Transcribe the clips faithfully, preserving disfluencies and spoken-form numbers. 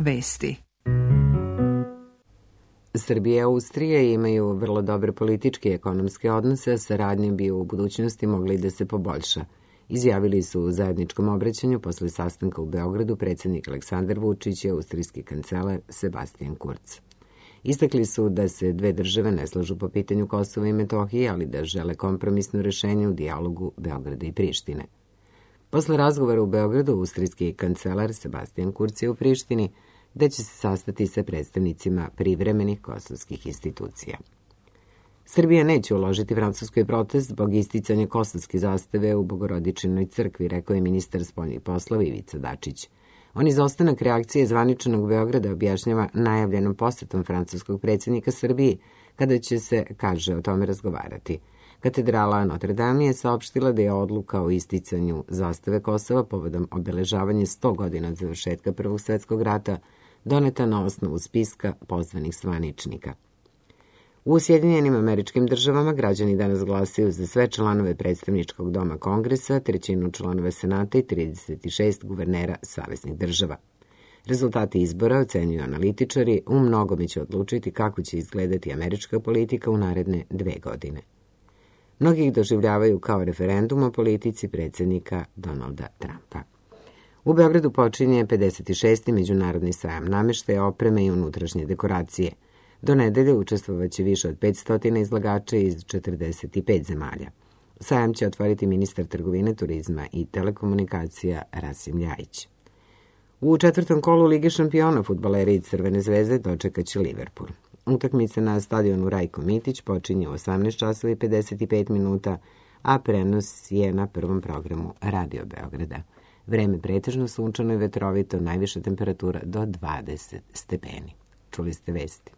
vesti. Srbija i Austrija imaju vrlo dobre političke i ekonomske odnose, a saradnja bi u budućnosti mogla i da se poboljša. Izjavili su u zajedničkom obraćanju posle sastanka u Beogradu predsjednik Aleksandar Vučić i austrijski kancelar Sebastian Kurz. Istakli su da se dve države ne slažu po pitanju Kosova i Metohije, ali da žele kompromisno rešenje u dijalogu Beograda i Prištine. Posle razgovora u Beogradu, austrijski kancelar Sebastian Kurz je u Prištini da će se sastati sa predstavnicima privremenih kosovskih institucija. Srbija neće uložiti francuskoj protest zbog isticanja kosovske zastave u Bogorodičinoj crkvi, rekao je ministar spoljnih poslova Ivica Dačić. On izostanak reakcije zvaničnog Beograda objašnjava najavljenom posetom francuskog predsjednika Srbiji, kada će se, kaže, o tome razgovarati. Katedrala Notre Dame je saopštila da je odluka o isticanju zastave Kosova povodom obeležavanja sto godina od završetka Prvog svjetskog rata doneta na osnovu spiska pozvanih zvaničnika. U Sjedinjenim Američkim Državama građani danas glasaju za sve članove predstavničkog doma Kongresa, trećinu članova Senata i trideset šest guvernera saveznih država. Rezultati izbora, ocenjuju analitičari, u mnogome će odlučiti kako će izgledati američka politika u naredne dve godine. Mnogi ih doživljavaju kao referendum o politici predsjednika Donalda Trumpa. U Beogradu počinje pedeset šesti Međunarodni sajam nameštaja, opreme i unutrašnje dekoracije. Do nedelje učestvovaće više od petsto izlagača iz četrdeset pet zemalja. Sajam će otvoriti ministar trgovine, turizma i telekomunikacija Rasim Ljajić. U četvrtom kolu Lige šampiona fudbaleri iz Crvene zvezde dočekaće Liverpool. Utakmica na stadionu Rajko Mitić počinje u osamnaest časova i pedeset pet minuta, a prenos je na prvom programu Radio Beograda. Vreme pretežno sunčano i vetrovito, najviša temperatura do dvadeset stepeni. Čuli ste vesti.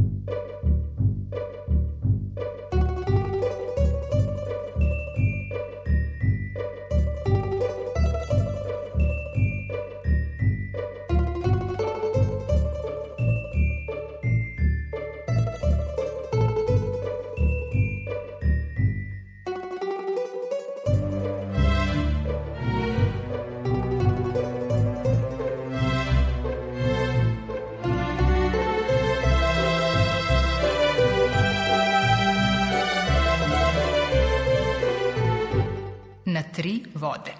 Na tri vode.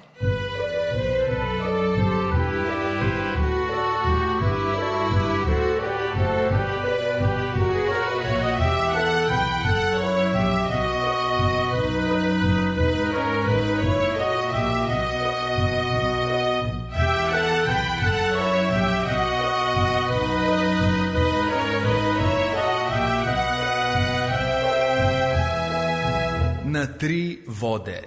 Na tri vode.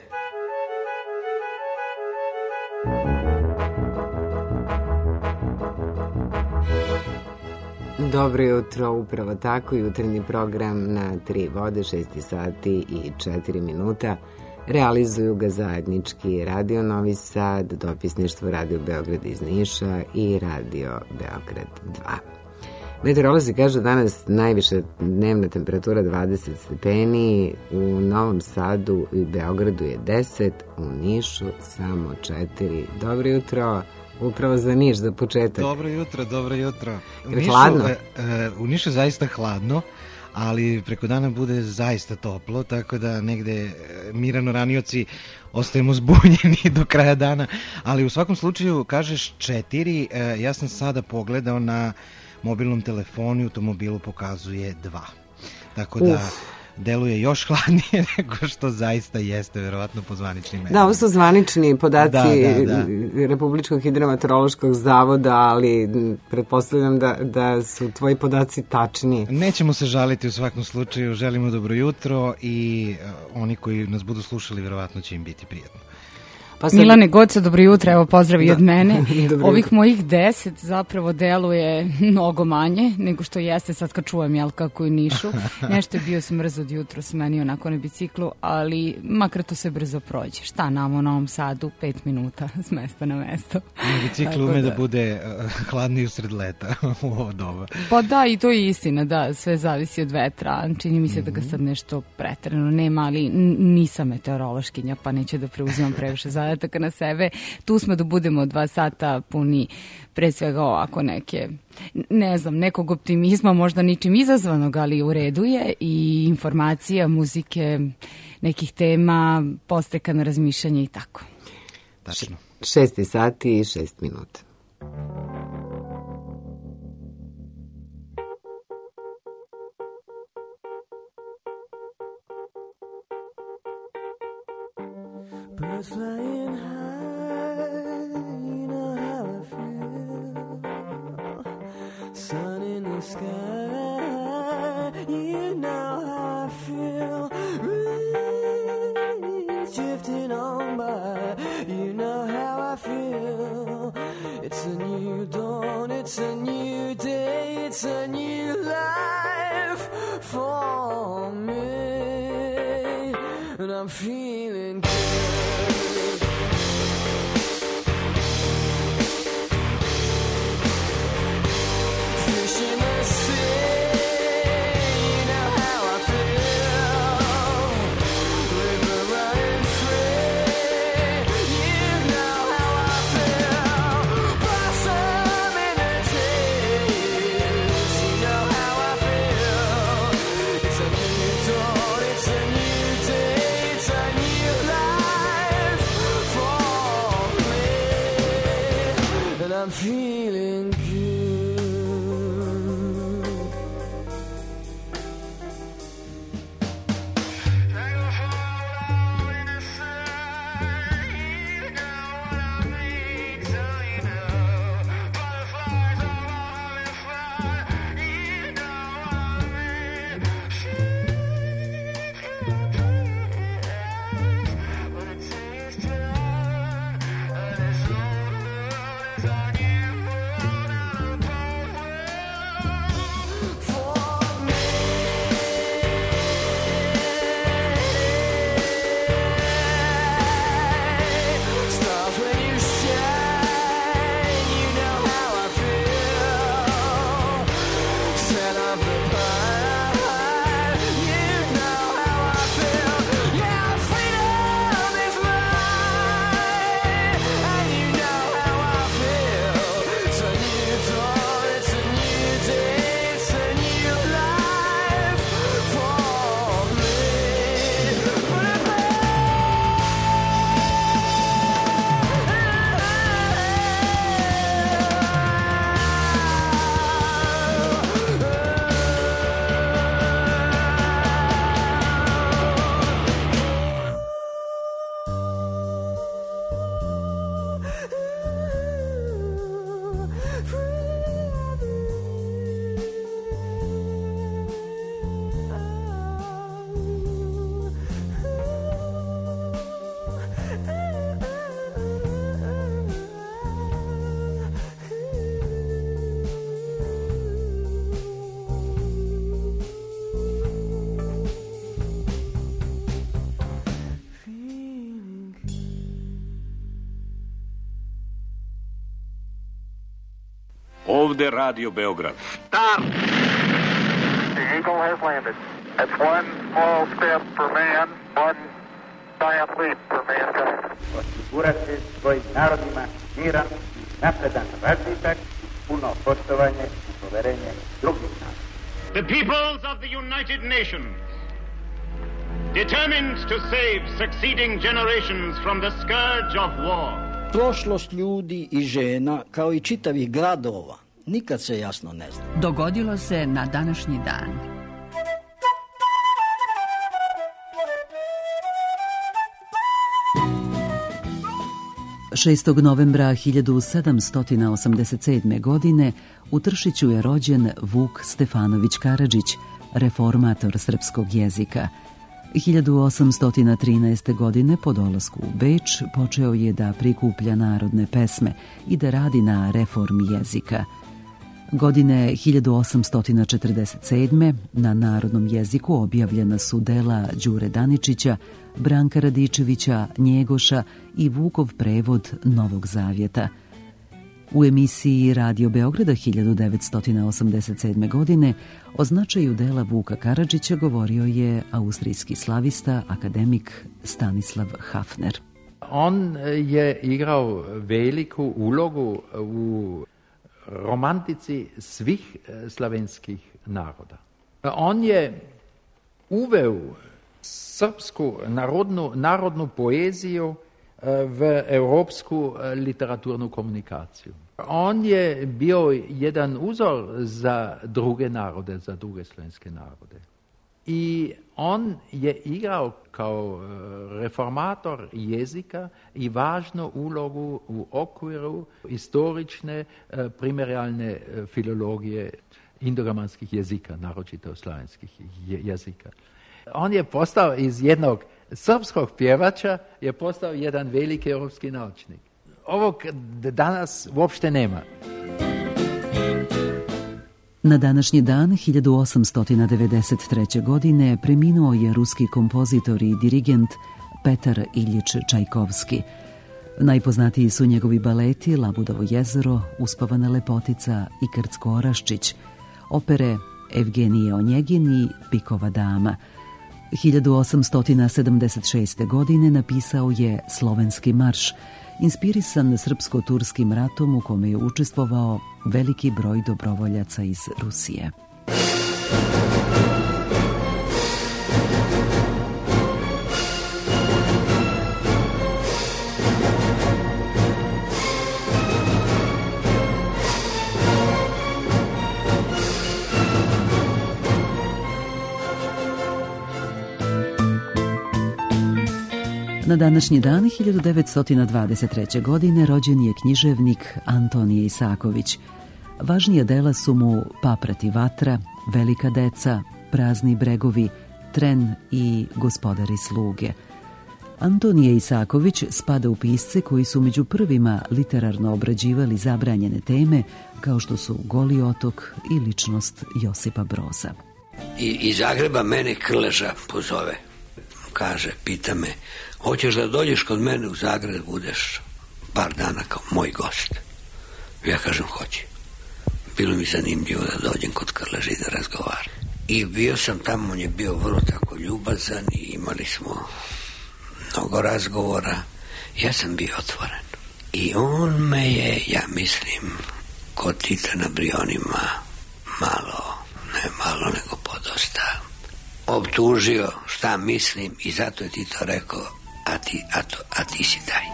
Dobro jutro, upravo tako, jutarnji program na tri vode, šest sati i četiri minuta. Realizuju ga zajednički Radio Novi Sad, dopisništvo Radio Beograd iz Niša i Radio Beograd dva. Meteorolozi kažu danas najviša dnevna temperatura dvadeset stepeni, u Novom Sadu i Beogradu je deset, u Nišu samo četiri. Dobro jutro. Upravo za Niš, za početak. Dobro jutro, dobro jutro. U Nišu, hladno? E, e, u Nišu je zaista hladno, ali preko dana bude zaista toplo, tako da negde Mirano ranioci ostajemo zbunjeni do kraja dana, ali u svakom slučaju kažeš četiri, e, ja sam sada pogledao na mobilnom telefonu i automobilu pokazuje dva. Tako da Uf. deluje još hladnije nego što zaista jeste, verovatno po zvaničnim merama. Da, ovo su zvanični podaci da, da, da. Republičkog hidrometeorološkog zavoda, ali pretpostavljam da, da su tvoji podaci tačni. Nećemo se žaliti u svakom slučaju, želimo dobro jutro i uh, oni koji nas budu slušali verovatno će im biti prijetno. Pa sad... Milane Goca, dobro jutro, evo pozdravi da. od mene. Ovih jutro. Mojih deset zapravo deluje mnogo manje nego što jeste sad kad čujem, jel, kako i Nišu. Nešto je bio smrz od jutro s meni onako na biciklu, ali makar to se brzo prođe. Šta nam u Novom Sadu, pet minuta s mesta na mesto. Na biciklu ume da, da bude uh, hladniji usred leta u ovo doba. Pa da, i to je istina, da, sve zavisi od vetra. Čini mi se mm-hmm. da ga sad nešto preterano nema, ali nisam meteorološkinja, pa neću da preuzimam previše za zadataka na sebe. Tu smo da budemo dva sata puni pre svega ovako neke, ne znam, nekog optimizma, možda ničim izazvanog, ali u redu je, i informacija, muzike, nekih tema, posteka na razmišljanje i tako. Tačno. Šesti sati i šest minuta. Birds flying high, you know how I feel. Sun in the sky, you know how I feel. Breeze drifting on by, you know how I feel. It's a new dawn, it's a new day, it's a new life for me, and I'm feeling good. I'm feeling good. Ovde Radio Beograd. Stop! The Eagle has landed. That's one small step for man, one giant leap for mankind. Osigurati svojim narodima miran, napredan razvitak, puno poštovanje i poverenje drugih naroda. The peoples of the United Nations, determined to save succeeding generations from the scourge of war. Prošlost ljudi i žena, kao i čitavih gradova, nikad se jasno ne zna. Dogodilo se na današnji dan. šestog novembra hiljadu sedamsto osamdeset sedme. godine u Tršiću je rođen Vuk Stefanović Karadžić, reformator srpskog jezika. hiljadu osamsto trinaeste. godine po dolasku u Beč počeo je da prikuplja narodne pesme i da radi na reformi jezika. Godine hiljadu osamsto četrdeset sedme. na narodnom jeziku objavljena su dela Đure Daničića, Branka Radičevića, Njegoša i Vukov prevod Novog Zavjeta. U emisiji Radio Beograda hiljadu devetsto osamdeset sedme. godine o značaju dela Vuka Karadžića govorio je austrijski slavista, akademik Stanislav Hafner. On je igrao veliku ulogu u romantici svih slavenskih naroda. On je uveo srpsku narodnu, narodnu poeziju v europsku literaturnu komunikaciju. On je bio jedan uzor za druge narode, za druge slovenske narode. I on je igrao kao reformator jezika i važnu ulogu u okviru historične primerijalne filologije indogermanskih jezika, naročito slavenskih jezika. On je postao iz jednog srpskog pjevača, je postao jedan veliki europski naučnik. Ovog danas uopšte nema. Na današnji dan hiljadu osamsto devedeset treće. godine preminuo je ruski kompozitor i dirigent Petar Iljič Čajkovski. Najpoznatiji su njegovi baleti Labudovo jezero, Uspavana lepotica i Krcko Oraščić, opere Evgenije Onjegin i Pikova dama. hiljadu osamsto sedamdeset šeste. godine napisao je Slovenski marš, inspirisan srpsko-turskim ratom u kome je učestvovao veliki broj dobrovoljaca iz Rusije. Na današnji dan hiljadu devetsto dvadeset treće. godine rođen je književnik Antonije Isaković. Važnija dela su mu Paprati vatra, Velika deca, Prazni bregovi, Tren i Gospodari sluge. Antonije Isaković spada u pisce koji su među prvima literarno obrađivali zabranjene teme kao što su Goli otok i ličnost Josipa Broza. I iz Zagreba mene Krleža pozove. Kaže, pita me, hoćeš da dođeš kod mene u Zagreb, budeš par dana kao moj gost? Ja kažem, hoće. Bilo mi zanimljivo da dođem kod Krleže i da razgovaram. I bio sam tamo, on je bio vrlo tako ljubazan i imali smo mnogo razgovora. Ja sam bio otvoren. I on me je, ja mislim, kod Tita na Brionima malo, ne malo, nego podosta optužio šta mislim i zato je Tito rekao, a ti, a to, a ti si taj.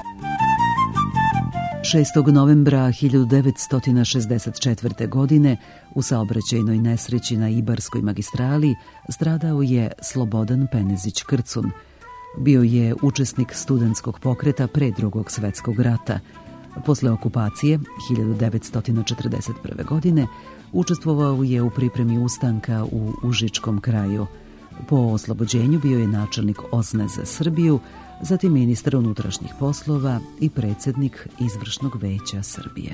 šestog novembra hiljadu devetsto šezdeset četvrte. godine u saobraćajnoj nesreći na Ibarskoj magistrali stradao je Slobodan Penezić Krcun. Bio je učesnik studentskog pokreta pre Drugog svetskog rata. Posle okupacije hiljadu devetsto četrdeset prve. godine učestvovao je u pripremi ustanka u Užičkom kraju. Po oslobođenju bio je načelnik Ozne za Srbiju, zatim ministar unutrašnjih poslova i predsjednik Izvršnog veća Srbije.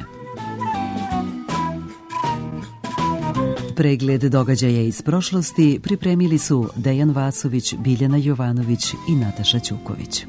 Pregled događaja iz prošlosti pripremili su Dejan Vasović, Biljana Jovanović i Nataša Ćuković.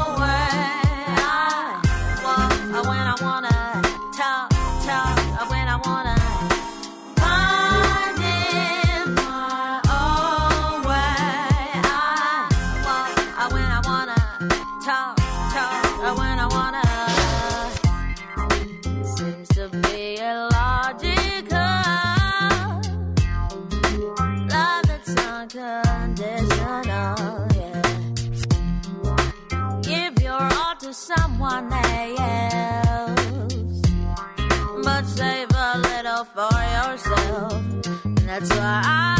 When I wanna talk, talk, when That's why I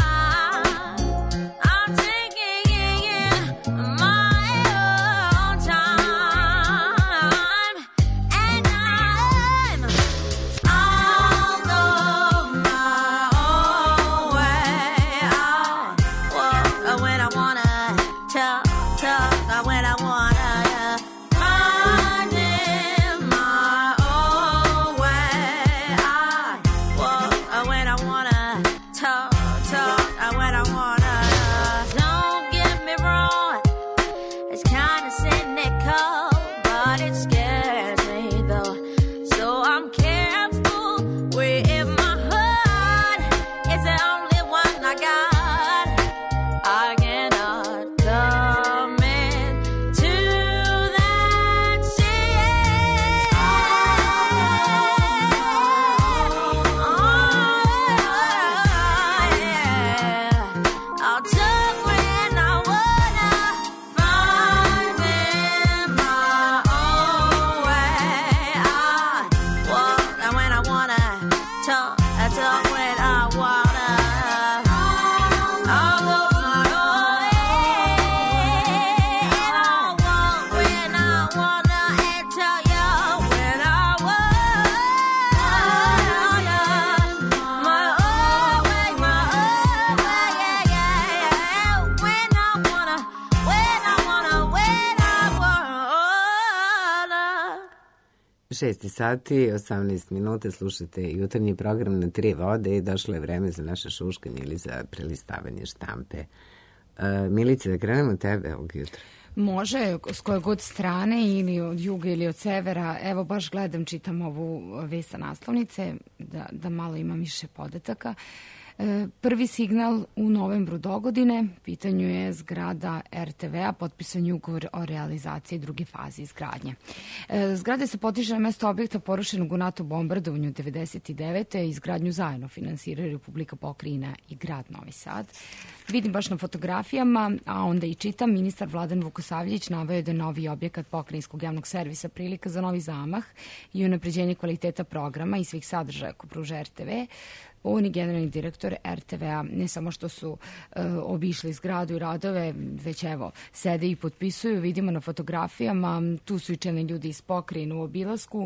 šest sati, osamnaest minuta, slušate jutarnji program na Tri vode i došlo je vreme za naše šuškanje ili za prelistavanje štampe. Uh, Milice, da krenemo tebe ovog jutra. Može, s koje god strane, ili od juga ili od severa. Evo, baš gledam, čitam ovu vest sa naslovnice, da, da malo imam više podataka. Prvi signal u novembru dogodine, pitanju je zgrada er te ve a, potpisan je ugovor o realizaciji druge faze izgradnje. Zgrade se potiče na mesto objekta porušenog u NATO bombardovanju devedeset devete. Izgradnju zajedno finansiraju Republika Pokrajina i grad Novi Sad. Vidim baš na fotografijama, a onda i čitam, ministar Vladan Vukosavljević naveo je da novi objekat Pokrajinskog javnog servisa prilika za novi zamah i unapređenje kvaliteta programa i svih sadržaja koje pruža er te ve. On i generalni direktor er te ve a ne samo što su uh, obišli zgradu i radove, već evo, sede i potpisuju, vidimo na fotografijama, tu su i čelni ljudi iz Pokrajine u obilasku,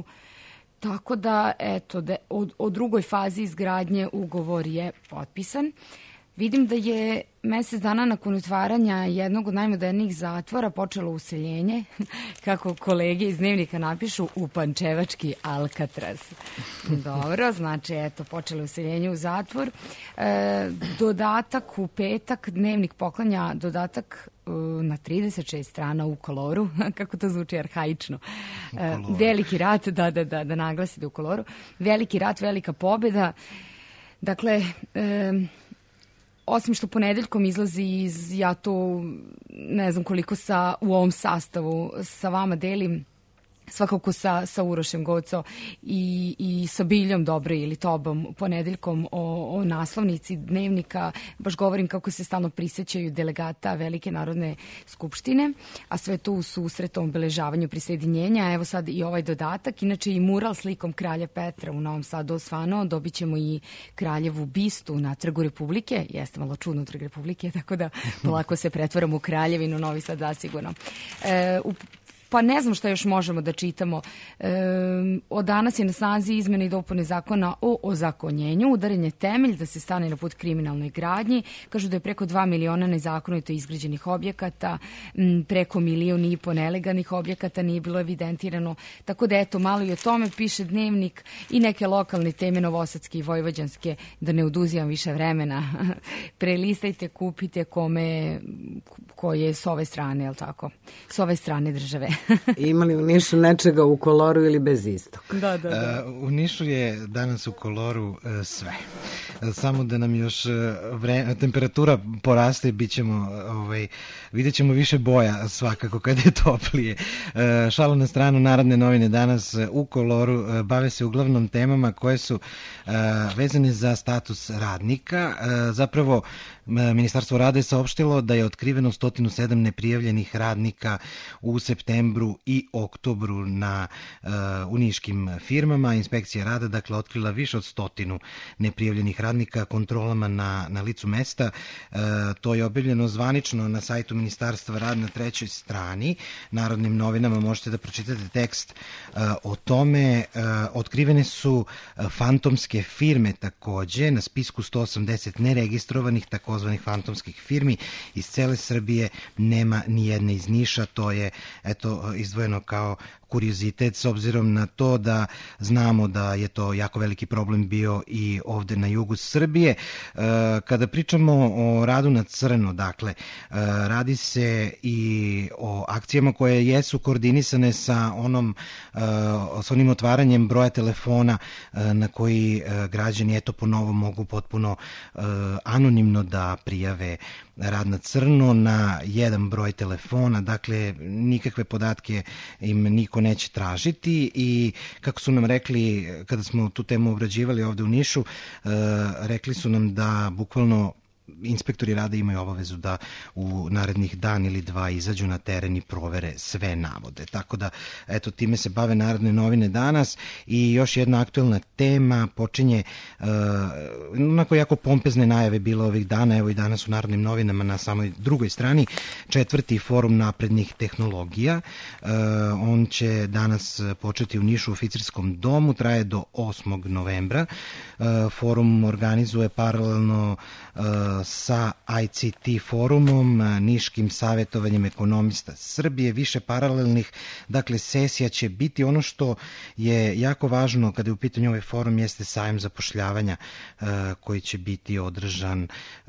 tako da, eto, da, o, o drugoj fazi izgradnje ugovor je potpisan. Vidim da je mesec dana nakon otvaranja jednog od najmodernijih zatvora počelo useljenje, kako kolege iz Dnevnika napišu, u pančevački Alcatraz. Dobro, znači, eto, počelo useljenje u zatvor. E, dodatak u petak, Dnevnik poklanja dodatak e, na trideset šest strana u koloru, kako to zvuči arhaično. E, veliki rat, da, da, da, da naglasi da u koloru. Veliki rat, velika pobjeda. Dakle, e, osim što ponedeljkom izlazi iz, ja to ne znam koliko sa, u ovom sastavu sa vama delim, svakako sa, sa Urošem Goco i, i sa Biljom Dobre ili Tobom ponedeljkom o, o naslovnici Dnevnika, baš govorim kako se stalno prisjećaju delegata Velike narodne skupštine, a sve to u susretom obeležavanju prisjedinjenja. Evo sad i ovaj dodatak, inače i mural slikom kralja Petra u Novom Sadu osvanuo, dobit ćemo i kraljevu bistu na Trgu Republike, jeste malo čudno Trg Republike, tako da polako se pretvaramo u kraljevinu Novi Sad zasigurno. E, u Pa ne znam šta još možemo da čitamo. E, od danas je na snazi izmene i dopune zakona o ozakonjenju, udaren je temelj da se stane na put kriminalnoj gradnji. Kažu da je preko dva miliona nezakonito izgrađenih objekata, m, preko milion i po nelegalnih objekata nije bilo evidentirano. Tako da eto, malo i o tome piše Dnevnik i neke lokalne teme novosadske i vojvođanske, da ne oduzimam više vremena. Prelistajte, kupite kome, koje je s ove strane, je li tako? S ove strane države. Ima li u Nišu nečega u koloru ili bez istog? Da, da, da. Uh, u Nišu je danas u koloru uh, sve. Uh, samo da nam još uh, vre, temperatura poraste, bit ćemo, uh, ovaj, vidjet ćemo više boja svakako kad je toplije. Uh, šalo na stranu, Narodne novine danas uh, u koloru uh, bave se uglavnom temama koje su uh, vezane za status radnika. Uh, zapravo, Ministarstvo rada je saopštilo da je otkriveno sto sedam neprijavljenih radnika u septembru septembru i oktobru na uh, u niškim firmama. Inspekcija rada dakle otkrila više od stotinu neprijavljenih radnika kontrolama na, na licu mesta. Uh, to je objavljeno zvanično na sajtu Ministarstva rada na trećoj strani. Narodnim novinama možete da pročitate tekst uh, o tome. Uh, otkrivene su uh, fantomske firme takođe, na spisku sto osamdeset neregistrovanih takozvanih fantomskih firmi iz cele Srbije nema ni jedne iz Niša. To je eto izdvojeno kao kuriozitet s obzirom na to da znamo da je to jako veliki problem bio i ovde na jugu Srbije. Kada pričamo o radu na crno, dakle, radi se i o akcijama koje jesu koordinisane sa onom s onim otvaranjem broja telefona na koji građani eto po novo mogu potpuno anonimno da prijave rad na crno na jedan broj telefona, dakle nikakve podatke im niko neće tražiti i kako su nam rekli kada smo tu temu obrađivali ovde u Nišu, rekli su nam da bukvalno inspektori rada imaju obavezu da u narednih dan ili dva izađu na teren i provere sve navode. Tako da, eto, time se bave Narodne novine danas i još jedna aktuelna tema počinje uh, onako jako pompezne najave bilo ovih dana, evo i danas u Narodnim novinama na samoj drugoj strani, četvrti forum naprednih tehnologija. Uh, on će danas početi u Nišu u Oficirskom domu, traje do osmog novembra. Uh, forum organizuje paralelno uh, sa I C T forumom, Niškim savjetovanjem ekonomista Srbije, više paralelnih, dakle sesija će biti. Ono što je jako važno kada je u pitanju ovaj forum jeste sajam zapošljavanja uh, koji će biti održan uh,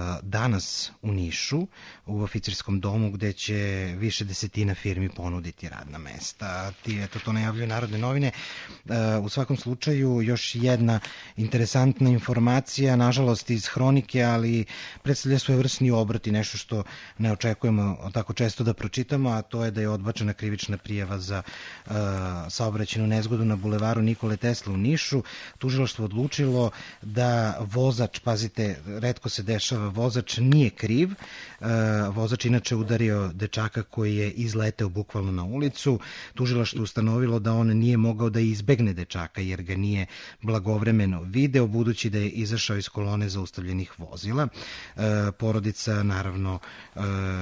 danas u Nišu, u Oficirskom domu gde će više desetina firmi ponuditi radna mesta. Ti, eto, to najavljuju Narodne novine. Uh, u svakom slučaju još jedna interesantna informacija, nažalost iz hronike, ali predstavlja svojevrsni obrt i nešto što ne očekujemo tako često da pročitamo, a to je da je odbačena krivična prijava za uh, saobraćajnu nezgodu na bulevaru Nikole Tesle u Nišu. Tužilaštvo odlučilo da vozač, pazite, retko se dešava, vozač nije kriv. Uh, vozač inače udario dečaka koji je izleteo bukvalno na ulicu. Tužilaštvo ustanovilo da on nije mogao da izbegne dečaka jer ga nije blagovremeno video, budući da je izašao iz kolone zaustavljenih vozila. E, porodica naravno e,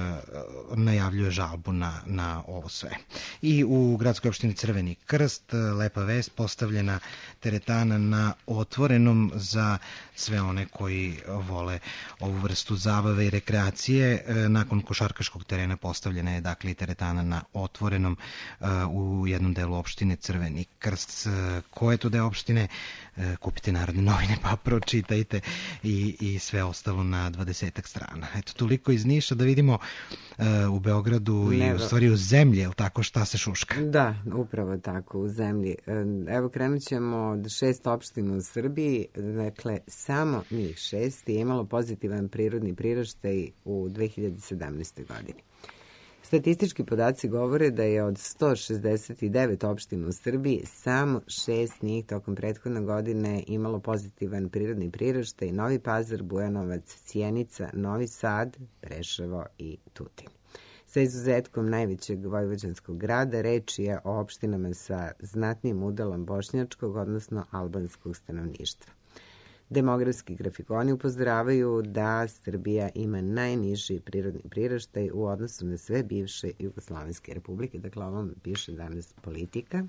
najavljuje žalbu na, na ovo sve. I u gradskoj opštini Crveni Krst, lepa vest, postavljena teretana na otvorenom za sve one koji vole ovu vrstu zabave i rekreacije. E, nakon košarkaškog terena postavljena je dakle i teretana na otvorenom e, u jednom delu opštine Crveni Krst. E, ko je to deo opštine? E, kupite Narodne novine pa pročitajte i, i sve ostalo na dvadesetak strana. Eto, toliko iz Niša, da vidimo uh, u Beogradu ne, i u stvari u zemlji, je li tako, šta se šuška? Da, upravo tako, u zemlji. Evo, krenut ćemo od šest opština u Srbiji, dakle, samo njih šest je imalo pozitivan prirodni priraštaj u dve hiljade sedamnaestoj godini. Statistički podaci govore da je od sto šezdeset devet opština u Srbiji samo šest njih tokom prethodne godine imalo pozitivan prirodni priraštaj: Novi Pazar, Bujanovac, Sjenica, Novi Sad, Preševo i Tutin. Sa izuzetkom najvećeg vojvođanskog grada, reč je o opštinama sa znatnim udelom bošnjačkog, odnosno albanskog stanovništva. Demografski grafikoni upozoravaju da Srbija ima najniži prirodni priraštaj u odnosu na sve bivše jugoslovenske republike. Dakle, ovom piše danas Politika.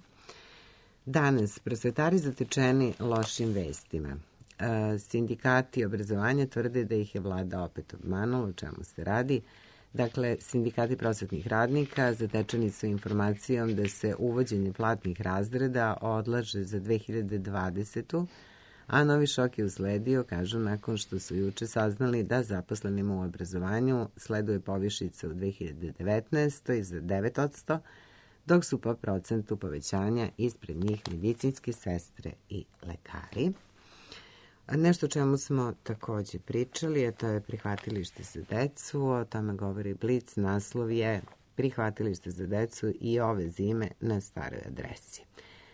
Danas prosvetari zatečeni lošim vestima. E, sindikati obrazovanja tvrde da ih je vlada opet obmanula, o čemu se radi. Dakle, sindikati prosvetnih radnika zatečeni su informacijom da se uvođenje platnih razreda odlaže za dve hiljade dvadesetu. A novi šok je usledio, kažu, nakon što su juče saznali da zaposlenima u obrazovanju sleduje povišica u dve hiljade devetnaestoj za devet posto, dok su po procentu povećanja ispred njih medicinske sestre i lekari. Nešto o čemu smo takođe pričali, a to je prihvatilište za decu, o tome govori Blic, naslov je prihvatilište za decu i ove zime na staroj adresi.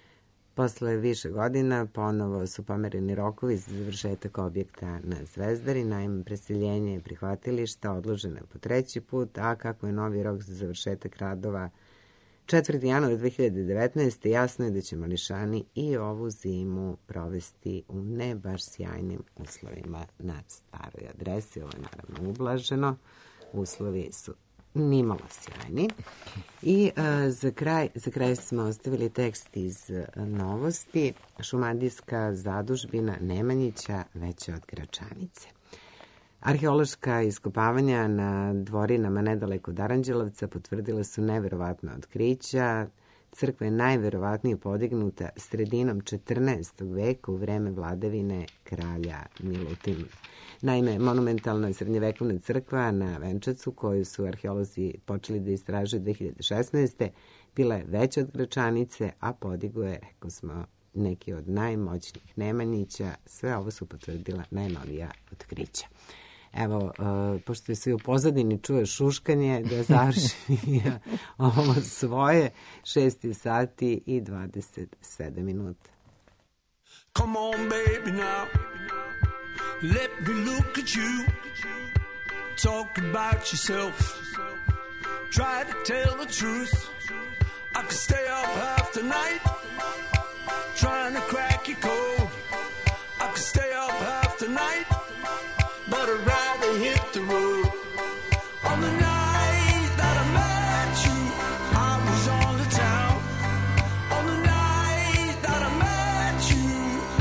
Posle više godina ponovo su pomereni rokovi za završetak objekta na Zvezdari. Naime, preseljenje prihvatilišta odloženo po treći put, a kako je novi rok za završetak radova četvrti januar dve hiljade devetnaeste. jasno je da će mališani i ovu zimu provesti u ne baš sjajnim uslovima na staroj adresi. Ovo je naravno ublaženo. Uslovi su nimalo sjajni. I uh, za, kraj, za kraj smo ostavili tekst iz uh, Novosti. Šumadijska zadužbina Nemanjića veća od Gračanice. Arheološka iskopavanja na dvorinama nedaleko od Aranđelovca potvrdila su neverovatna otkrića. Crkva je najverovatnije podignuta sredinom četrnaestog veka u vreme vladavine kralja Milutina. Naime, monumentalna je srednjevekovna crkva na Venčacu, koju su arheolozi počeli da istražuju dve hiljade šesnaeste. bila je veća od Gračanice, a podigo je, rekao smo, neki od najmoćnijih Nemanjića. Sve ovo su potvrdila najnovija otkrića. Evo, uh, pošto se u pozadini čuje šuškanje, da završi ovo svoje, šesti sati i dvadeset sedam minuta. Come on, baby, now. Let me look at you. Talk about yourself. Try to tell the truth. I could stay up half the night trying to crack your code. I could stay up half the night, but I'd rather hit the road. On the night that I met you, I was on the town. On the night that I met you,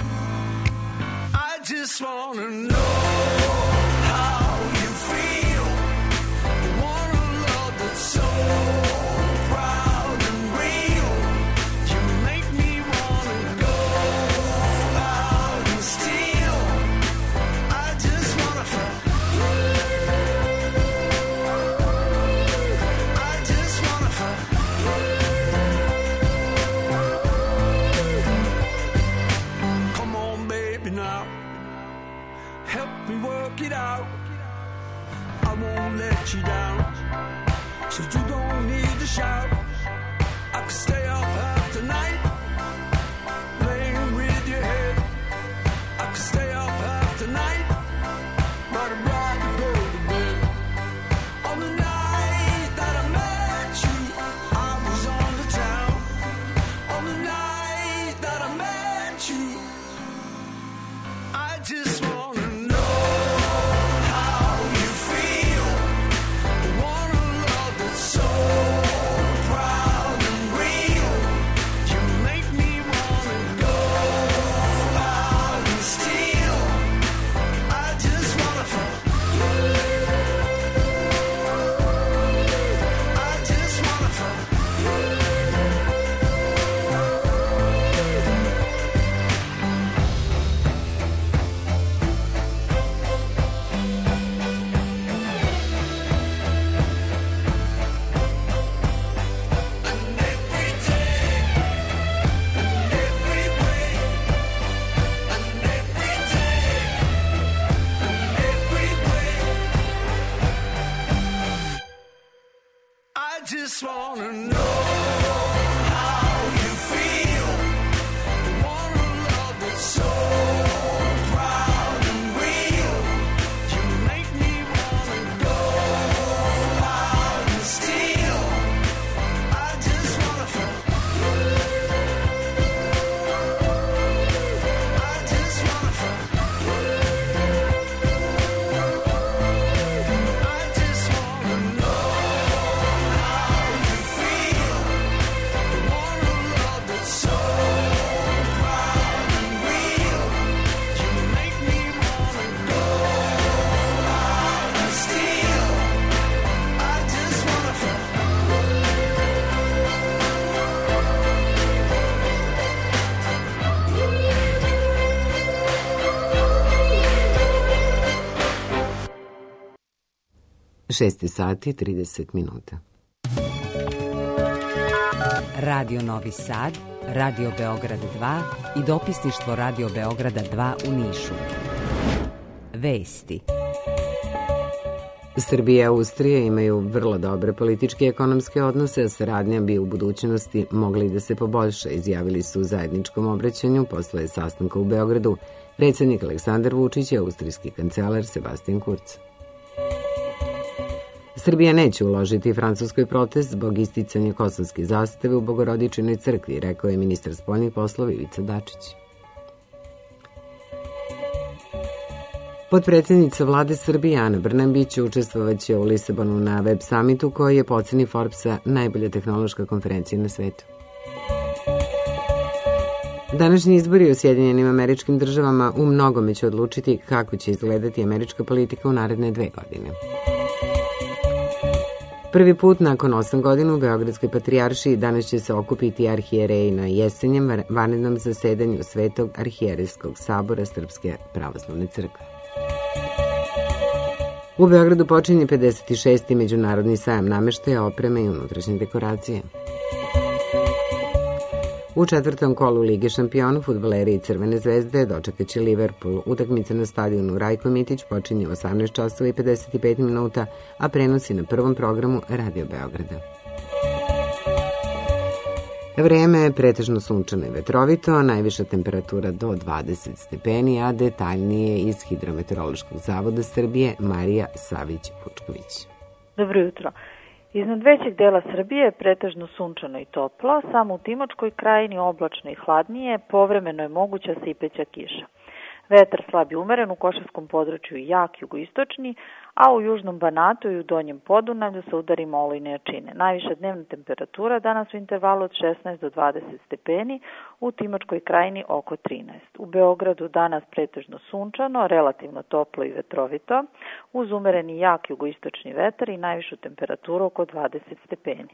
I just wanna know how you feel. You want a love that's so proud and real. You make me wanna go out and steal. I just wanna I just wanna Come on, baby, now. Help me work it out. I won't let you down, so you don't need to shout. I could stay up half the night playing with your head. I could stay up half the night, but I'd rather go to bed. On the night that I met you, I was on the town. On the night that I met you, I just wanna know how you feel. You want a love that's so proud and real. You make me wanna go out and steal. I just wanna I just wanna I just wanna know how you feel. You want a love that's so proud and real. You make me wanna go out and steal. I just wanna I just wanna I just wanna know how you feel. You want a love that's so proud and real. You make me wanna go out and steal. I just wanna šesti sati i trideset minuta. Radio Novi Sad, Radio Beograd dva i dopisništvo Radio Beograda dva u Nišu. Vesti. Srbija i Austrija imaju vrlo dobre političke i ekonomske odnose, a saradnja bi u budućnosti mogli da se poboljša, izjavili su u zajedničkom obraćanju posle sastanka u Beogradu predsjednik Aleksandar Vučić i austrijski kancelar Sebastian Kurz. Srbija neće uložiti Francuskoj protest zbog isticanja kosovske zastave u Bogorodičinoj crkvi, rekao je ministar spoljnih poslova Ivica Dačić. Potpredsjednica vlade Srbije Ana Brnabić učestvovaće u Lisabonu na web summitu koji je po oceni Forbesa najbolja tehnološka konferencija na svetu. Današnji izbori u Sjedinjenim Američkim Državama u mnogome će odlučiti kako će izgledati američka politika u naredne dve godine. Prvi put nakon osam godina u Beogradskoj patrijaršiji danas će se okupiti arhijereji na jesenjem vanrednom zasedanju Svetog arhijerejskog sabora Srpske pravoslavne crkve. U Beogradu počinje pedeset šesti Međunarodni sajam nameštaja, opreme i unutrašnje dekoracije. U četvrtom kolu Lige šampiona fudbaleri i Crvene zvezde dočekaće Liverpool. Utakmica na stadionu Rajko Mitić počinje u osamnaest časova i pedeset pet minuta, a prenosi na prvom programu Radio Beograda. Vreme je pretežno sunčano i vetrovito, najviša temperatura do dvadeset stepeni, a detaljnije iz Hidrometeorološkog zavoda Srbije Marija Savić-Pučković. Dobro jutro. Iznad većeg dela Srbije je pretežno sunčano i toplo, samo u Timočkoj krajini oblačno i hladnije, povremeno je moguća sipeća kiša. Vetar slab i umeren, u Košarskom području i jak jugoistočni, a u južnom Banatu i u donjem Podunavlju sa udarima olujne jačine. Najviša dnevna temperatura danas u intervalu od šesnaest do dvadeset stepeni, u Timočkoj krajini oko trinaest. U Beogradu danas pretežno sunčano, relativno toplo i vetrovito, uz umereni jak jugoistočni vetar i najvišu temperaturu oko dvadeset stepeni.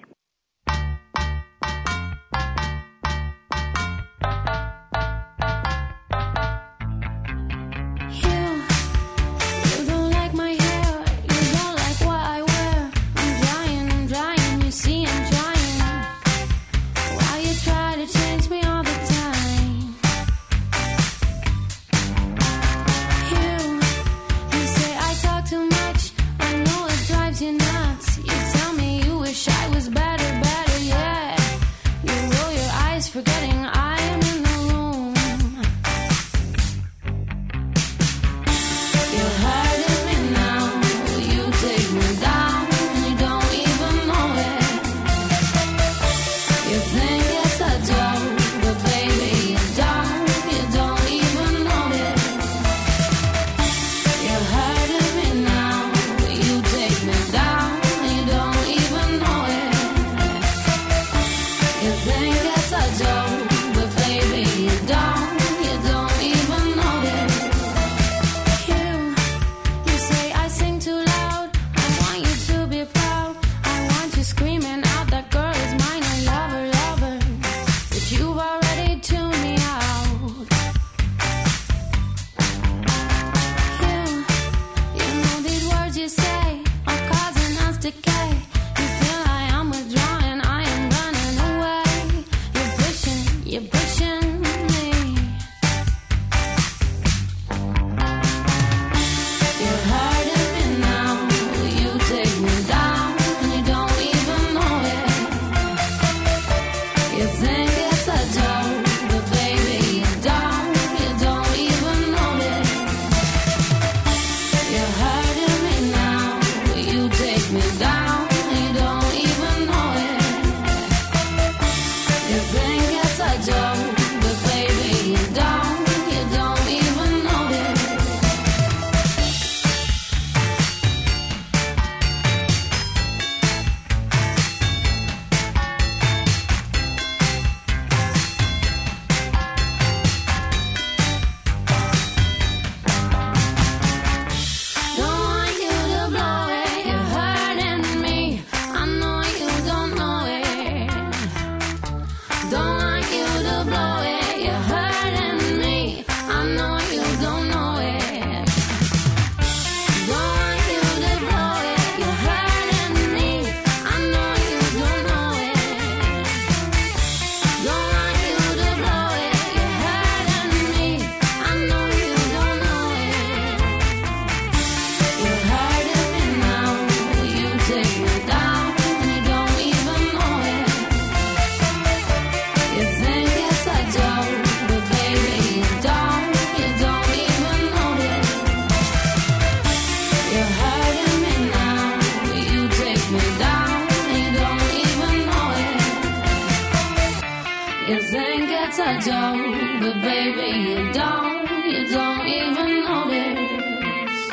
I don't, but baby, you don't, you don't even notice.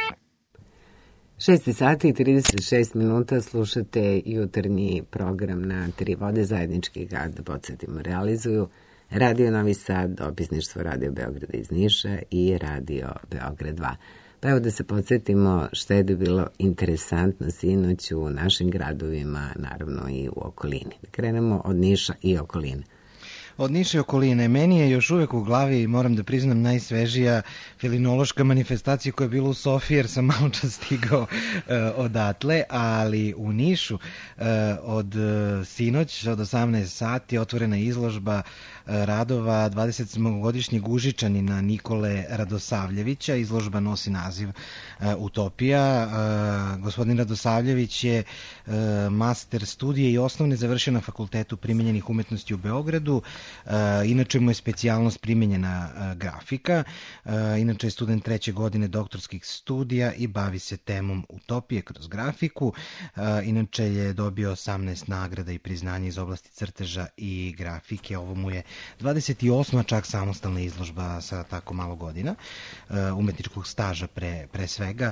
šest sati i trideset šest minuta, slušate jutarnji program na Tri vode, zajednički ga, da podsjetimo, realizuju Radio Novi Sad, dopisništvo Radio Beograda iz Niša i Radio Beograd dva. Pa evo da se podsjetimo što je bilo interesantno sinoć u našim gradovima, naravno i u okolini. Krenemo od Niša i okoline. Od Niša i okoline. Meni je još uvek u glavi, moram da priznam, najsvežija felinološka manifestacija koja je bila u Sofiji, jer sam malo čas stigao uh, odatle, ali u Nišu uh, od uh, sinoć, od osamnaest sati, otvorena izložba uh, radova dvadesetsedmogodišnjeg Užičanina Nikole Radosavljevića. Izložba nosi naziv uh, Utopija. Uh, gospodin Radosavljević je uh, master studije i osnovne završio na Fakultetu primenjenih umetnosti u Beogradu. Uh, inače mu je specijalnost primenjena uh, grafika, uh, inače je student treće godine doktorskih studija i bavi se temom utopije kroz grafiku. Uh, inače je dobio osamnaest nagrada i priznanja iz oblasti crteža i grafike. Ovo mu je dvadeset osma čak samostalna izložba sa tako malo godina, uh, umetničkog staža pre, pre svega,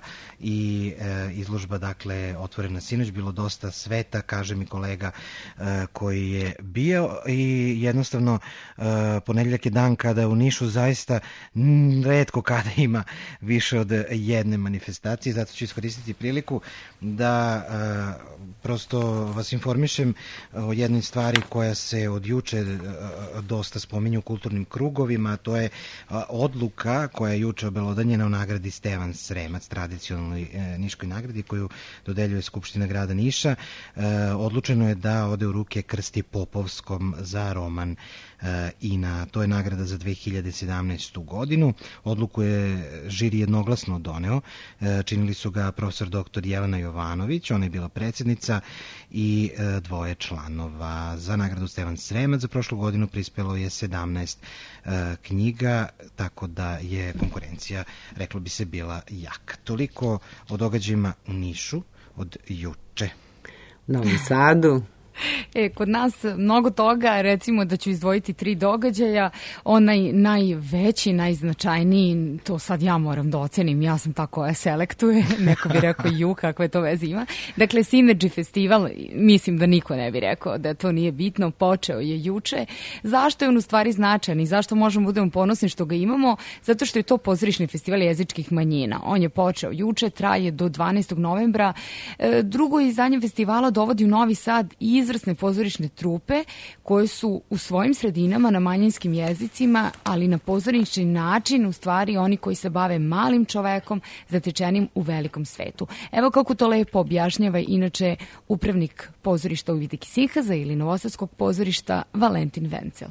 i uh, izložba dakle otvorena sinoć, bilo dosta sveta, kaže mi kolega uh, koji je bio, i jednostavno Uh, ponedjeljak je dan kada u Nišu zaista m, retko kada ima više od jedne manifestacije, zato ću iskoristiti priliku da uh, prosto vas informišem o jednoj stvari koja se od juče uh, dosta spominje u kulturnim krugovima, a to je uh, odluka koja je juče obelodanjena o nagradi Stevan Sremac, tradicionalnoj uh, niškoj nagradi koju dodeljuje Skupština grada Niša. Uh, odlučeno je da ode u ruke Krsti Popovskom za roman i na to je nagrada za dve hiljade sedamnaestu godinu. Odluku je žiri jednoglasno doneo. Činili su ga profesor doktor Jelena Jovanović, ona je bila predsjednica, i dvoje članova. Za nagradu Stevan Sremac za prošlu godinu prispelo je sedamnaest knjiga, tako da je konkurencija, reklo bi se, bila jaka. Toliko o događajima u Nišu od juče. U Novom Sadu E, kod nas mnogo toga, recimo da ću izdvojiti tri događaja. Onaj najveći, najznačajniji, to sad ja moram da ocenim, ja sam ta koja selektuje, neko bi rekao ju, kakve to veze ima. Dakle, Synergy festival, mislim da niko ne bi rekao da to nije bitno, počeo je juče. Zašto je on u stvari značajan i zašto možemo budemo ponosni što ga imamo? Zato što je to pozorišni festival jezičkih manjina. On je počeo juče, traje do dvanaestog novembra. E, drugo izdanje festivala dovodi u Novi Sad i izvrsne pozorišne trupe koje su u svojim sredinama na manjinskim jezicima, ali na pozorišni način, u stvari oni koji se bave malim čovekom zatečenim u velikom svetu. Evo kako to lepo objašnjava inače upravnik pozorišta Uvidiki Sinhaza ili Novosadskog pozorišta Valentin Vencel.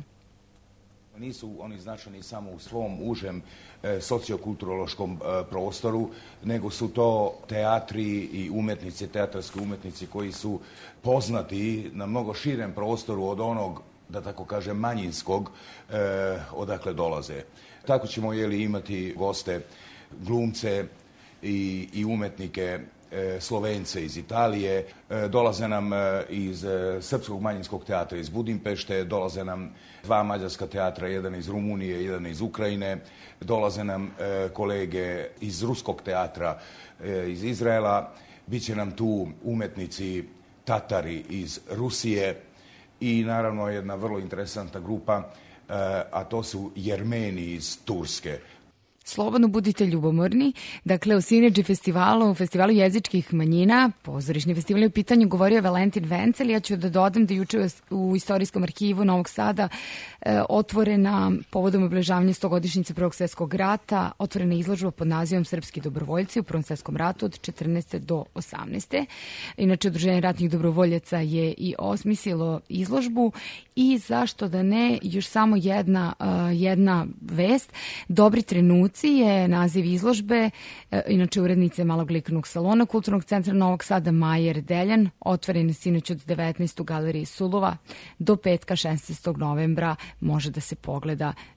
Nisu oni značajni samo u svom užem e, sociokulturološkom e, prostoru, nego su to teatri i umetnici, teatarski umetnici koji su poznati na mnogo širem prostoru od onog, da tako kažem, manjinskog, e, odakle dolaze. Tako ćemo jeli imati goste, glumce i, i umetnike, Slovence iz Italije, dolaze nam iz Srpskog manjinskog teatra iz Budimpešte, dolaze nam dva mađarska teatra, jedan iz Rumunije, jedan iz Ukrajine, dolaze nam kolege iz Ruskog teatra iz Izraela, biće nam tu umetnici Tatari iz Rusije i naravno jedna vrlo interesantna grupa, a to su Jermeni iz Turske. Slobodno budite ljubomorni. Dakle, u Synergy festivalu, u festivalu jezičkih manjina, pozorišni festival je u pitanju govorio Valentin Vencel. Ja ću da dodam da juče u Istorijskom arhivu Novog Sada e, otvorena, povodom obeležavanja stogodišnjice Prvog svjetskog rata, otvorena izložba pod nazivom Srpski dobrovoljci u Prvom svjetskom ratu od četrnaeste do osamnaeste. Inače, Udruženje ratnih dobrovoljaca je i osmislilo izložbu i zašto da ne, još samo jedna, uh, jedna vest. Dobri trenuci je naziv izložbe, uh, inače urednice Malog likovnog salona Kulturnog centra Novog Sada Majer Deljan, otvoren sinoć od devetnaeste u galeriji Sulova, do petka šesnaestog novembra može da se pogleda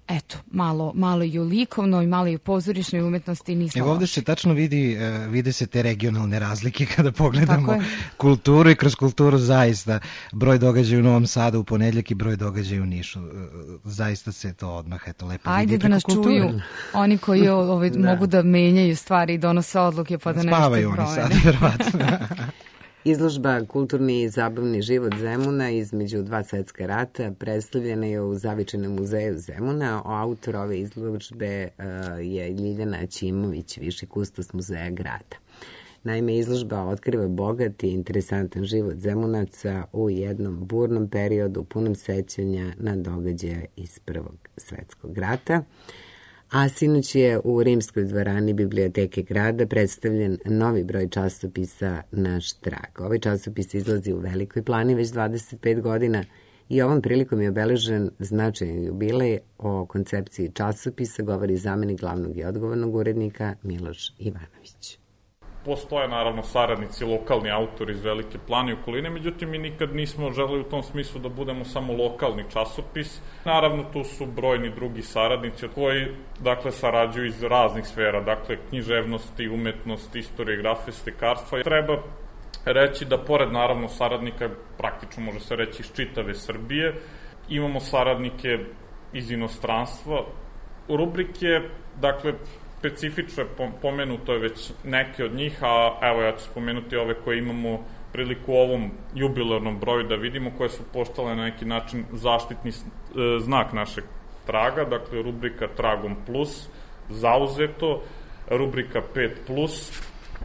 eto, malo, malo i u likovnoj, malo i u pozorišnoj umetnosti nismo Evo ovde loši. se tačno vidi, uh, vide se te regionalne razlike kada pogledamo kulturu i kroz kulturu zaista broj događaja u Novom Sadu u ponedjeljak i broj događaja u Nišu. Uh, zaista se to odmah eto lepo vidi. Ajde da nas kulture. čuju oni koji ovaj, da. mogu da menjaju stvari i donose odluke pa da nešto Spavaju promene. oni sad, vjerovatno. Izložba Kulturni i zabavni život Zemuna između dva svetska rata predstavljena je u Zavičajnom muzeju Zemuna. Autor ove izložbe uh, je Ljiljana Ćimović, viši kustos muzeja grada. Naime, izložba otkriva bogat i interesantan život Zemunaca u jednom burnom periodu punom sećanja na događaje iz Prvog svetskog rata. A sinoć je u Rimskoj dvorani Biblioteke grada predstavljen novi broj časopisa Naš trag. Ovaj časopis izlazi u Velikoj Plani već dvadeset pet godina i ovom prilikom je obeležen značajan jubilej. O koncepciji časopisa govori zamenik glavnog i odgovornog urednika Miloš Ivanović. Postoje naravno saradnici, lokalni autori iz Velike Plane i okoline, međutim mi nikad nismo želeli u tom smislu da budemo samo lokalni časopis. Naravno tu su brojni drugi saradnici koji dakle sarađuju iz raznih sfera, dakle književnosti, umetnosti, istorije, grafije, slikarstva. Treba reći da pored naravno saradnika, praktično može se reći iz čitave Srbije, imamo saradnike iz inostranstva. U rubrike, dakle, specifično je pomenuto je već neke od njih, a evo ja ću spomenuti ove koje imamo priliku u ovom jubilarnom broju da vidimo, koje su postale na neki način zaštitni znak našeg traga, dakle rubrika Tragom plus, Zauzeto, rubrika pet plus,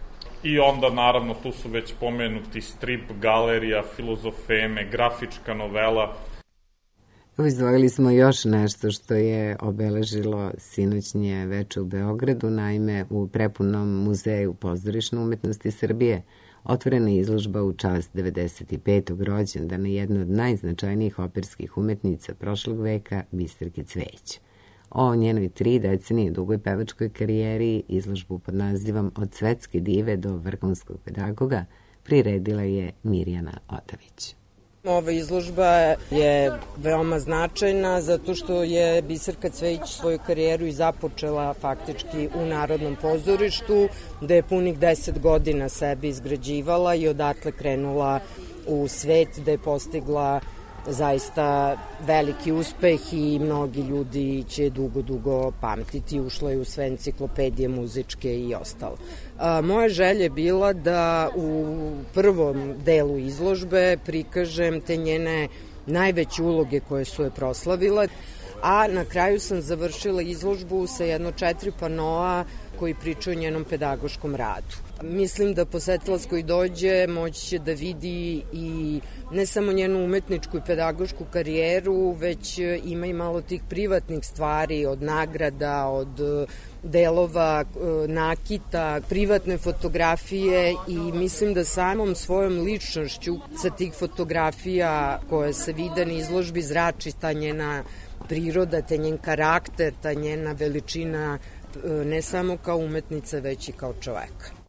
i onda naravno tu su već pomenuti strip, galerija, filozofeme, grafička novela. Izdvojili smo još nešto što je obeležilo sinoćnje veče u Beogradu. Naime, u prepunom muzeju pozorišne umetnosti Srbije otvorena je izložba u čast devedeset petog rođendana jedne od najznačajnijih operskih umetnica prošlog veka, Biserke Cvejić. O njenoj tri decenije dugoj pevačkoj karijeri izložbu pod nazivom Od svetske dive do vrhunskog pedagoga priredila je Mirjana Otavić. Ova izložba je veoma značajna zato što je Biserka Cvejić svoju karijeru i započela faktički u Narodnom pozorištu, gde je punih deset godina sebe izgrađivala i odatle krenula u svet, gde je postigla zaista veliki uspeh i mnogi ljudi će dugo, dugo pamtiti. Ušla je u sve enciklopedije muzičke i ostalo. A, moja želja je bila da u prvom delu izložbe prikažem te njene najveće uloge koje su je proslavile, a na kraju sam završila izložbu sa jedno četiri panoa koji pričaju o njenom pedagoškom radu. Mislim da posetilac koji dođe moći će da vidi i ne samo njenu umetničku i pedagošku karijeru, već ima i malo tih privatnih stvari, od nagrada, od delova nakita, privatne fotografije, i mislim da samom svojom ličnošću sa tih fotografija koje se vide na izložbi zrači ta njena priroda, te njen karakter, ta njena veličina, ne samo kao umetnica, već i kao čoveka.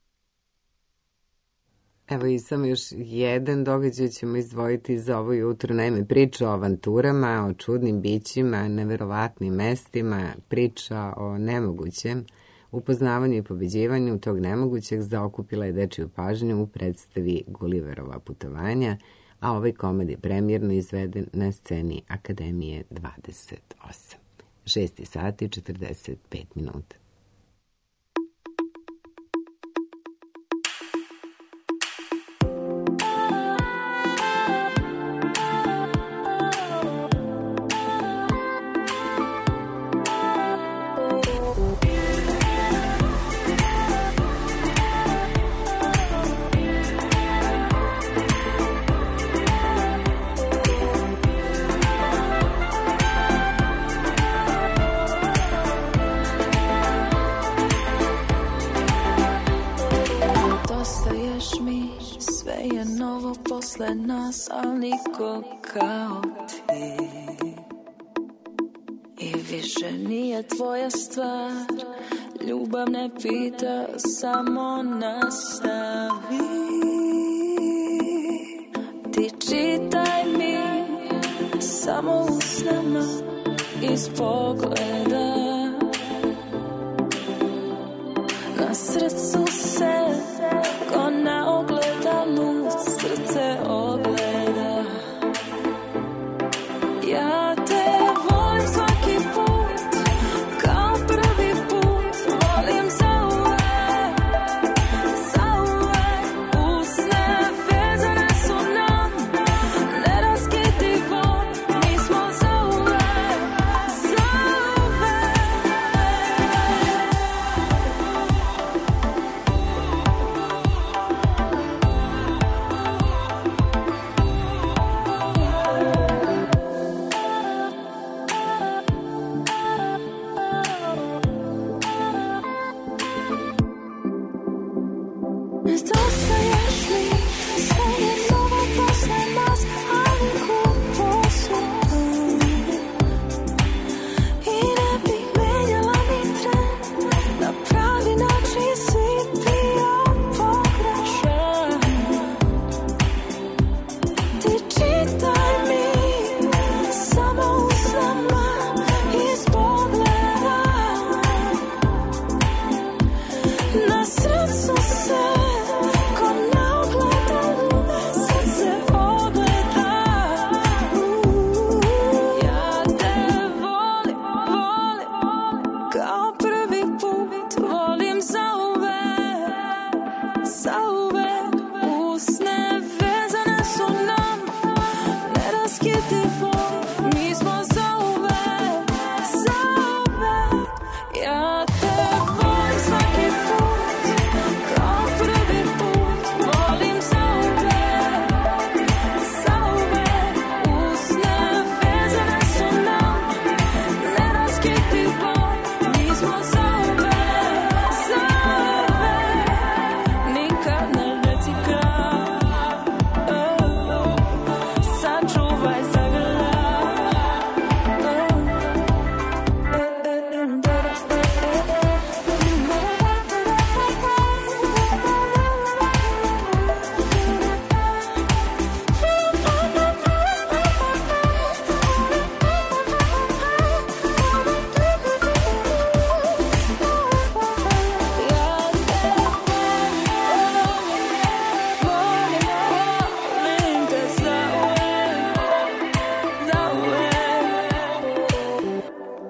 Evo i samo još jedan događaj ćemo izdvojiti za ovo jutro. Naime, priča o avanturama, o čudnim bićima, neverovatnim mestima, priča o nemogućem, upoznavanju i pobeđivanju tog nemogućeg zaokupila je dečiju pažnju u predstavi Gulliverova putovanja, a ovaj komad je premjerno izveden na sceni Akademije dvadeset osam. šest sati i četrdeset pet minuta. Posle nas, al niko kao ti. I više nije tvoja stvar, ljubav ne pita, samo nastavi. Ti čitaj mi samo u snama i iz pogleda. Na srcu se ko na ogledalu srce ogleda. Ja te volim svaki put kao prvi put, volim zauvek, zauvek. Usne vezane su nam neraskidivo, mi smo zauvek, zauvek. Nedostaješ mi, sve je novo posle nas, ali glupo su tu. I ne bih menjala ni tren, na pravi način si bio pogrešan. Ti čitaj mi, samo u snama iz pogleda. Na srcu se ko na ogledalu srce ogleda. Ja te volim, volim kao prvi put, volim zauvek, zauvek. Usne vezane su nam neraskidivo, mi smo zauvek, zauvek. Ja te volim svaki put kao prvi put, volim zauvek, zauvek. Usne vezane su nam neraskidivo, mi smo zauvek, zauvek. Nikad ne reci kraj, sačuvaj, zagrljaj. Volim te zauvek, zauvek.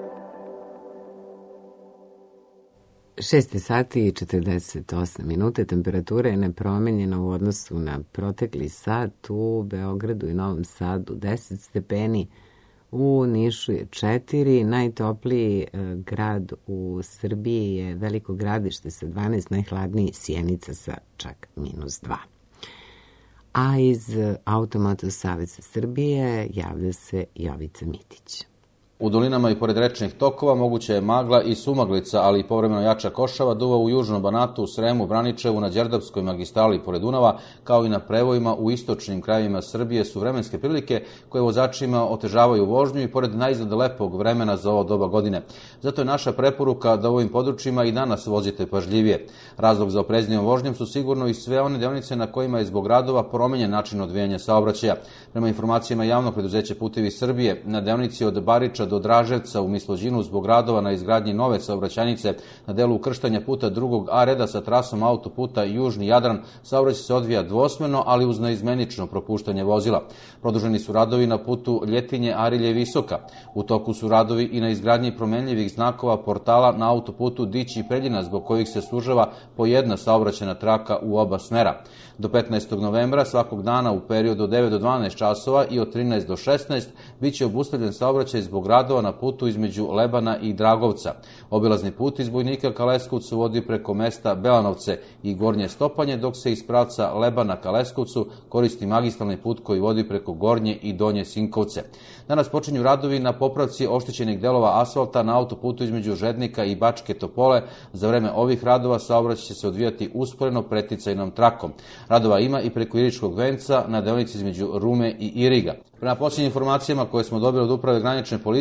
šest sati i četrdeset osam minute, temperatura je nepromenjena u odnosu na protekli sat, u Beogradu i Novom Sadu deset stepeni, u Nišu je četiri, najtopliji e, grad u Srbiji je Veliko Gradište sa dvanaest, najhladniji Sjenica sa čak minus dva. A iz Automoto Saveza Srbije javlja se Jovica Mitić. U dolinama i pored rečnih tokova moguća je magla i sumaglica, ali i povremeno jača košava duva u južnom Banatu, Sremu, Braničevu, na Đerdapskoj magistrali pored Dunava, kao i na prevojima u istočnim krajevima Srbije su vremenske prilike koje vozačima otežavaju vožnju i pored najzad lepog vremena za ovo doba godine. Zato je naša preporuka da u ovim područjima i danas vozite pažljivije. Razlog za opreznijom vožnjom su sigurno i sve one deonice na kojima je zbog radova promenjen način odvijanja saobraćaja. Prema informacijama javnog preduzeća Putevi Srbije, na deonici od Bariča do Draževca u Mislođinu zbog radova na izgradnji nove saobraćajnice na delu ukrštanja puta drugog A reda sa trasom autoputa Južni Jadran, saobraćaj se odvija dvosmerno, ali uz neizmenično propuštanje vozila. Produženi su radovi na putu Ljetinje Arilje Visoka. U toku su radovi i na izgradnji promenljivih znakova portala na autoputu Dić i Preljina, zbog kojih se sužava po jedna saobraćajna traka u oba smera. Do petnaestog novembra svakog dana u periodu od devet do dvanaest časova i od trinaest do šesnaest biće obustavljen saobraćaj zbog radova na putu između Lebana i Dragovca. Obilazni put iz Bujnika ka Leskovcu vodi preko mesta Belanovce i Gornje Stopanje, dok se iz pravca Lebana ka Leskovcu koristi magistralni put koji vodi preko Gornje i Donje Sinkovce. Danas počinju radovi na popravci oštećenih delova asfalta na autoputu između Žednika i Bačke Topole. Za vreme ovih radova saobraćaj će se odvijati usporeno preticajnom trakom. Radova ima i preko Iričkog venca na deonici između Rume i Iriga. Prema posljednjim informacijama koje smo dobili od Uprave granične policije,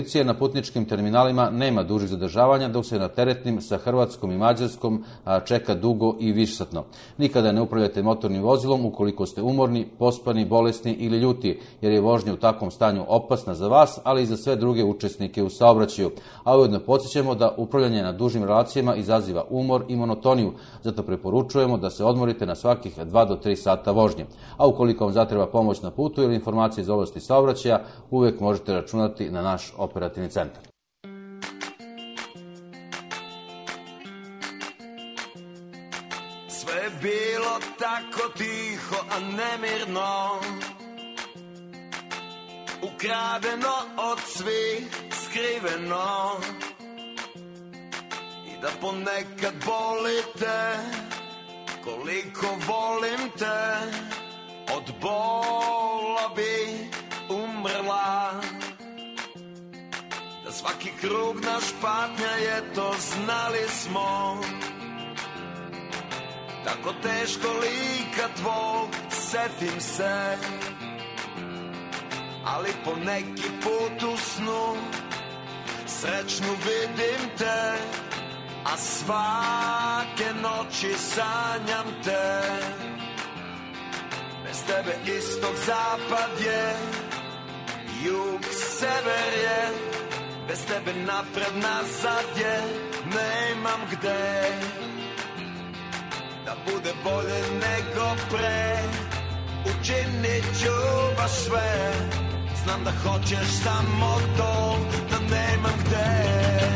železnici, jer na putničkim terminalima nema dužih zadržavanja, dok se na teretnim sa Hrvatskom i Mađarskom čeka dugo i višesatno. Nikada ne upravljate motornim vozilom ukoliko ste umorni, pospani, bolesni ili ljuti, jer je vožnja u takvom stanju opasna za vas, ali i za sve druge učesnike u saobraćaju. A ujedno podsjećamo da upravljanje na dužim relacijama izaziva umor i monotoniju, zato preporučujemo da se odmorite na svakih dva do tri sata vožnje. A ukoliko vam zatreba pomoć na putu ili informacije iz oblasti saobraćaja, uvek možete računati na naš operativni centar. Sve je bilo tako tiho, a nemirno, ukradeno od svih, skriveno, i da ponekad bolite koliko volim te, od bola bi umrla, da svaki krug naš patnja je, to znali smo. Tako teško lika tvog setim se, ali po neki put u snu srećnu vidim te, a svake noći sanjam te. Bez tebe istok zapad je, jug sever je, bez tebe napred nazad je, nemam gde. Da bude bolje nego pre, učinit ću baš sve. Znam da hoćeš samo to, da nemam gde.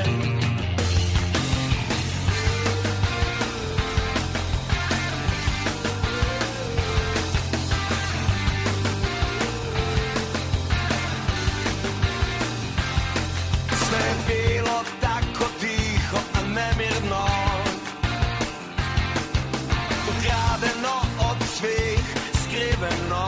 Sve je bilo tako tiho, a nemirno, ukradeno od svih, skriveno,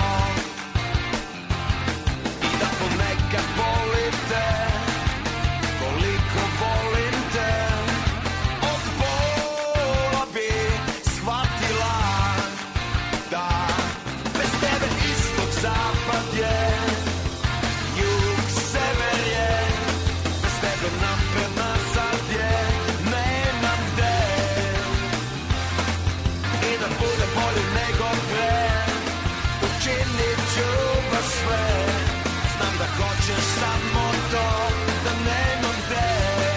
i da ponekad volite koliko volim te, od bola bi shvatila da bez tebe istok zapad je, jug sever je, bez tebe napred nazad je, nemam gde. I da bude bolje nego pre, učinit ću baš sve. Znam da hoćeš samo to, da nemam gde.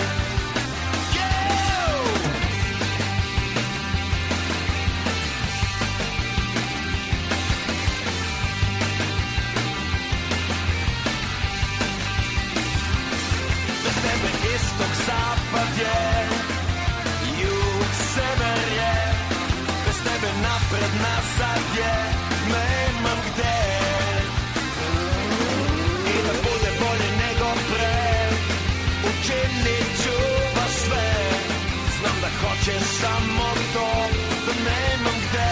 Bez tebe istok zapad je, jug sever je, bez tebe napred nazad je, nemam gde. I da bude bolje nego pre, učinit ću baš sve. Znam da hoćeš samo to, da nemam gde.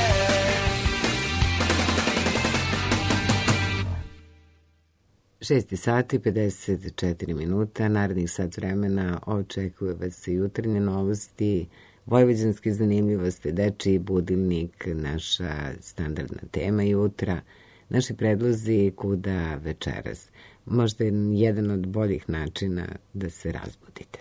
šest sati, pedeset četiri minuta, narednih sat vremena očekuje vas i jutarnje novosti, vojvođanske zanimljivosti, dečiji budilnik, naša standardna tema jutra, naši predlozi kuda večeras. Možda je jedan od boljih načina da se razbudite.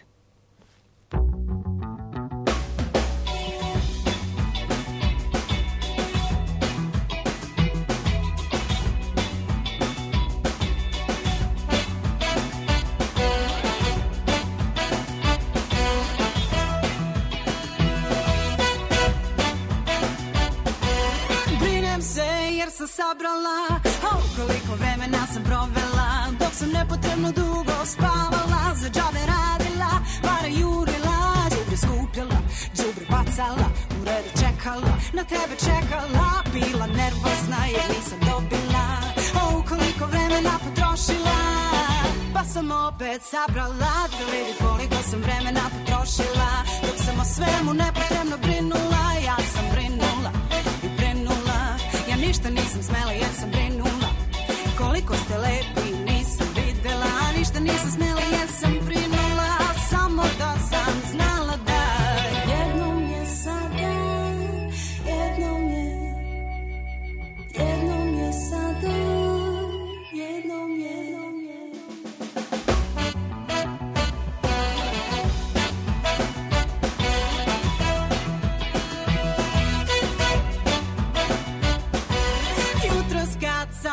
Sabrala, oh, koliko vremena sam provela, dok sam nepotrebno dugo spavala, za džabe radila, pare jurila, đubre skupljala, đubre bacala, u redu čekala, na tebe čekala, bila nervozna jer nisam dobila, oh, koliko vremena potrošila, pa sam opet sabrala, da vidi koliko sam vremena potrošila, dok sam o svemu nepotrebno brinula, ja sam brinula i brinula. Ja ništa nisam smela jer sam brinula, koliko ste lepi nisam videla, ništa nisam smela jer sam brinula, samo da sam znala da jednom je sada, jednom je, jednom je sada, jednom je, jednom je.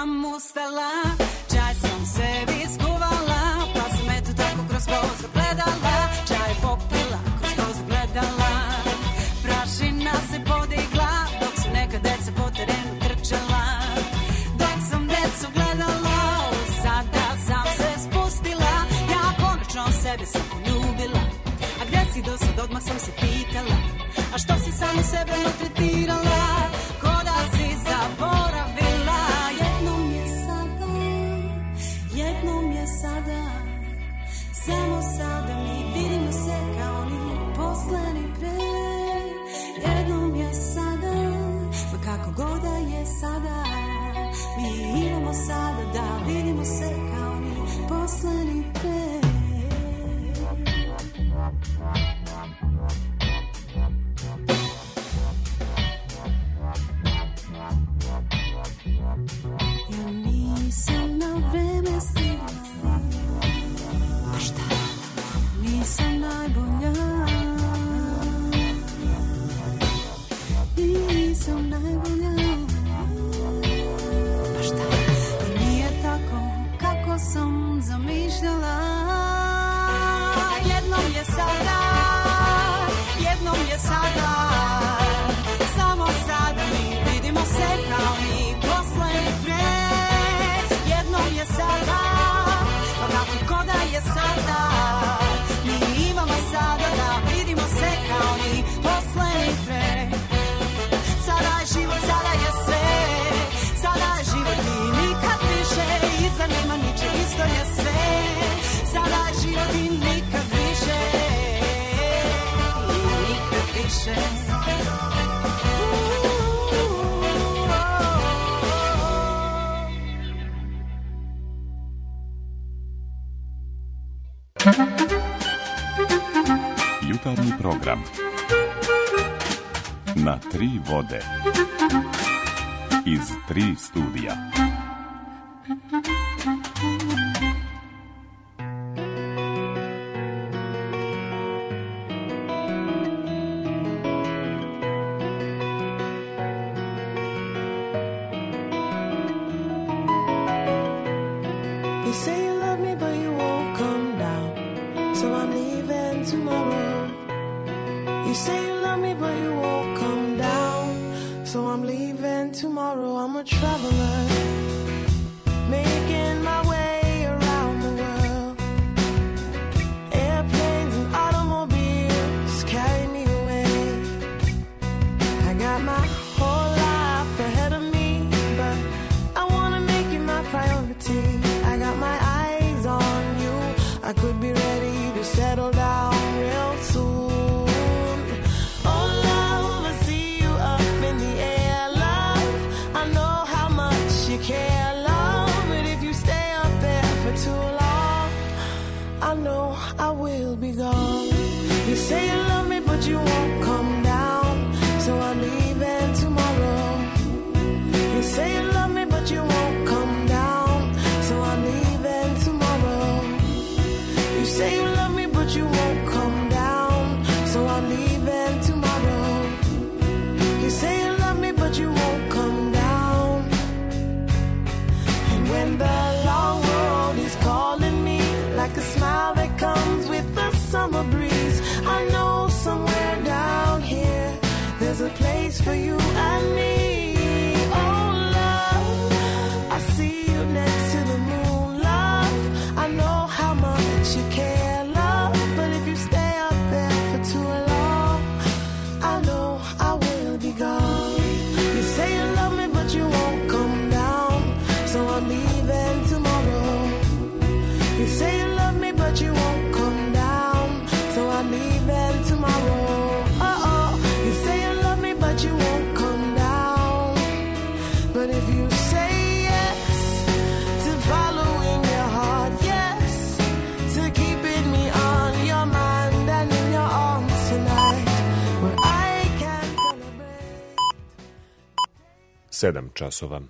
sam ustala, čaj sam sebi skuvala, pa sam eto tako kroz prozor gledala, čaj popila kroz prozor gledala. Prašina se podigla, dok su neka deca po terenu trčala. Dok sam decu gledala, sada sam se spustila, ja konačno sebe sam poljubila. A gde si do sad, odmah sam se pitala, a što si samo sebe maltretirala, ko da si zaboravila. Jednom je sada, jednom je sada, samo sada mi vidimo se kao ni posle ni pre. Jednom je sada, ma kako god da je sada, mi imamo sada da vidimo se kao ni posle ni pre. Ja nisam na vreme stigla, a šta? Nisam najbolja, nisam najbolja, pa šta? I nije tako kako sam zamišljala. Jednom je sada, jednom je sada, samo sada mi vidimo se kao ni posle ni pre. Jednom je sada, pa kako ko da je sada, mi imamo sada da vidimo se kao ni posle ni pre. Sada je život, sada je sve, sada je život i nikad više, iza nema niče, isto je sve. Sada je život i nikad više, i nikad više. Jutarnji program na tri vode iz tri studija. You say you love me, but you won't come down, so I'm leaving tomorrow. You say you love me, but you won't come down, so I'm leaving tomorrow. I'm a traveler, making my way around the world. Airplanes and automobiles carry me away. I got my whole life ahead of me, but I wanna make you my priority. I got my eyes on you, I could be ready to settle down real soon. Oh love, I see you up in the air, love, I know how much you care, love, but if you stay up there for too long, I know I will be gone. You say you love me, but you won't come down, so I'm leaving tomorrow. You say you love me, but you won't come down, so I'm leaving tomorrow. You say you love me, but you won't come down, so I'm leaving tomorrow. You say you love me, but you won't come down. And when the long road is calling me, like a smile that comes with the summer breeze, I know somewhere down here there's a place for you and me. Oh love, I see you next to the moon, love, I know how much you care, love, but if you stay up there for too long, I know I will be gone. You say you love me, but you won't come down, so I'm leaving tomorrow. You say you love me, but you won't come down, so I'm leaving tomorrow. Uh-oh, you say you love me, but you won't come down, but if you say yes to following your heart, yes to keeping me on your mind and in your arms tonight, where I can celebrate. Sedam časova.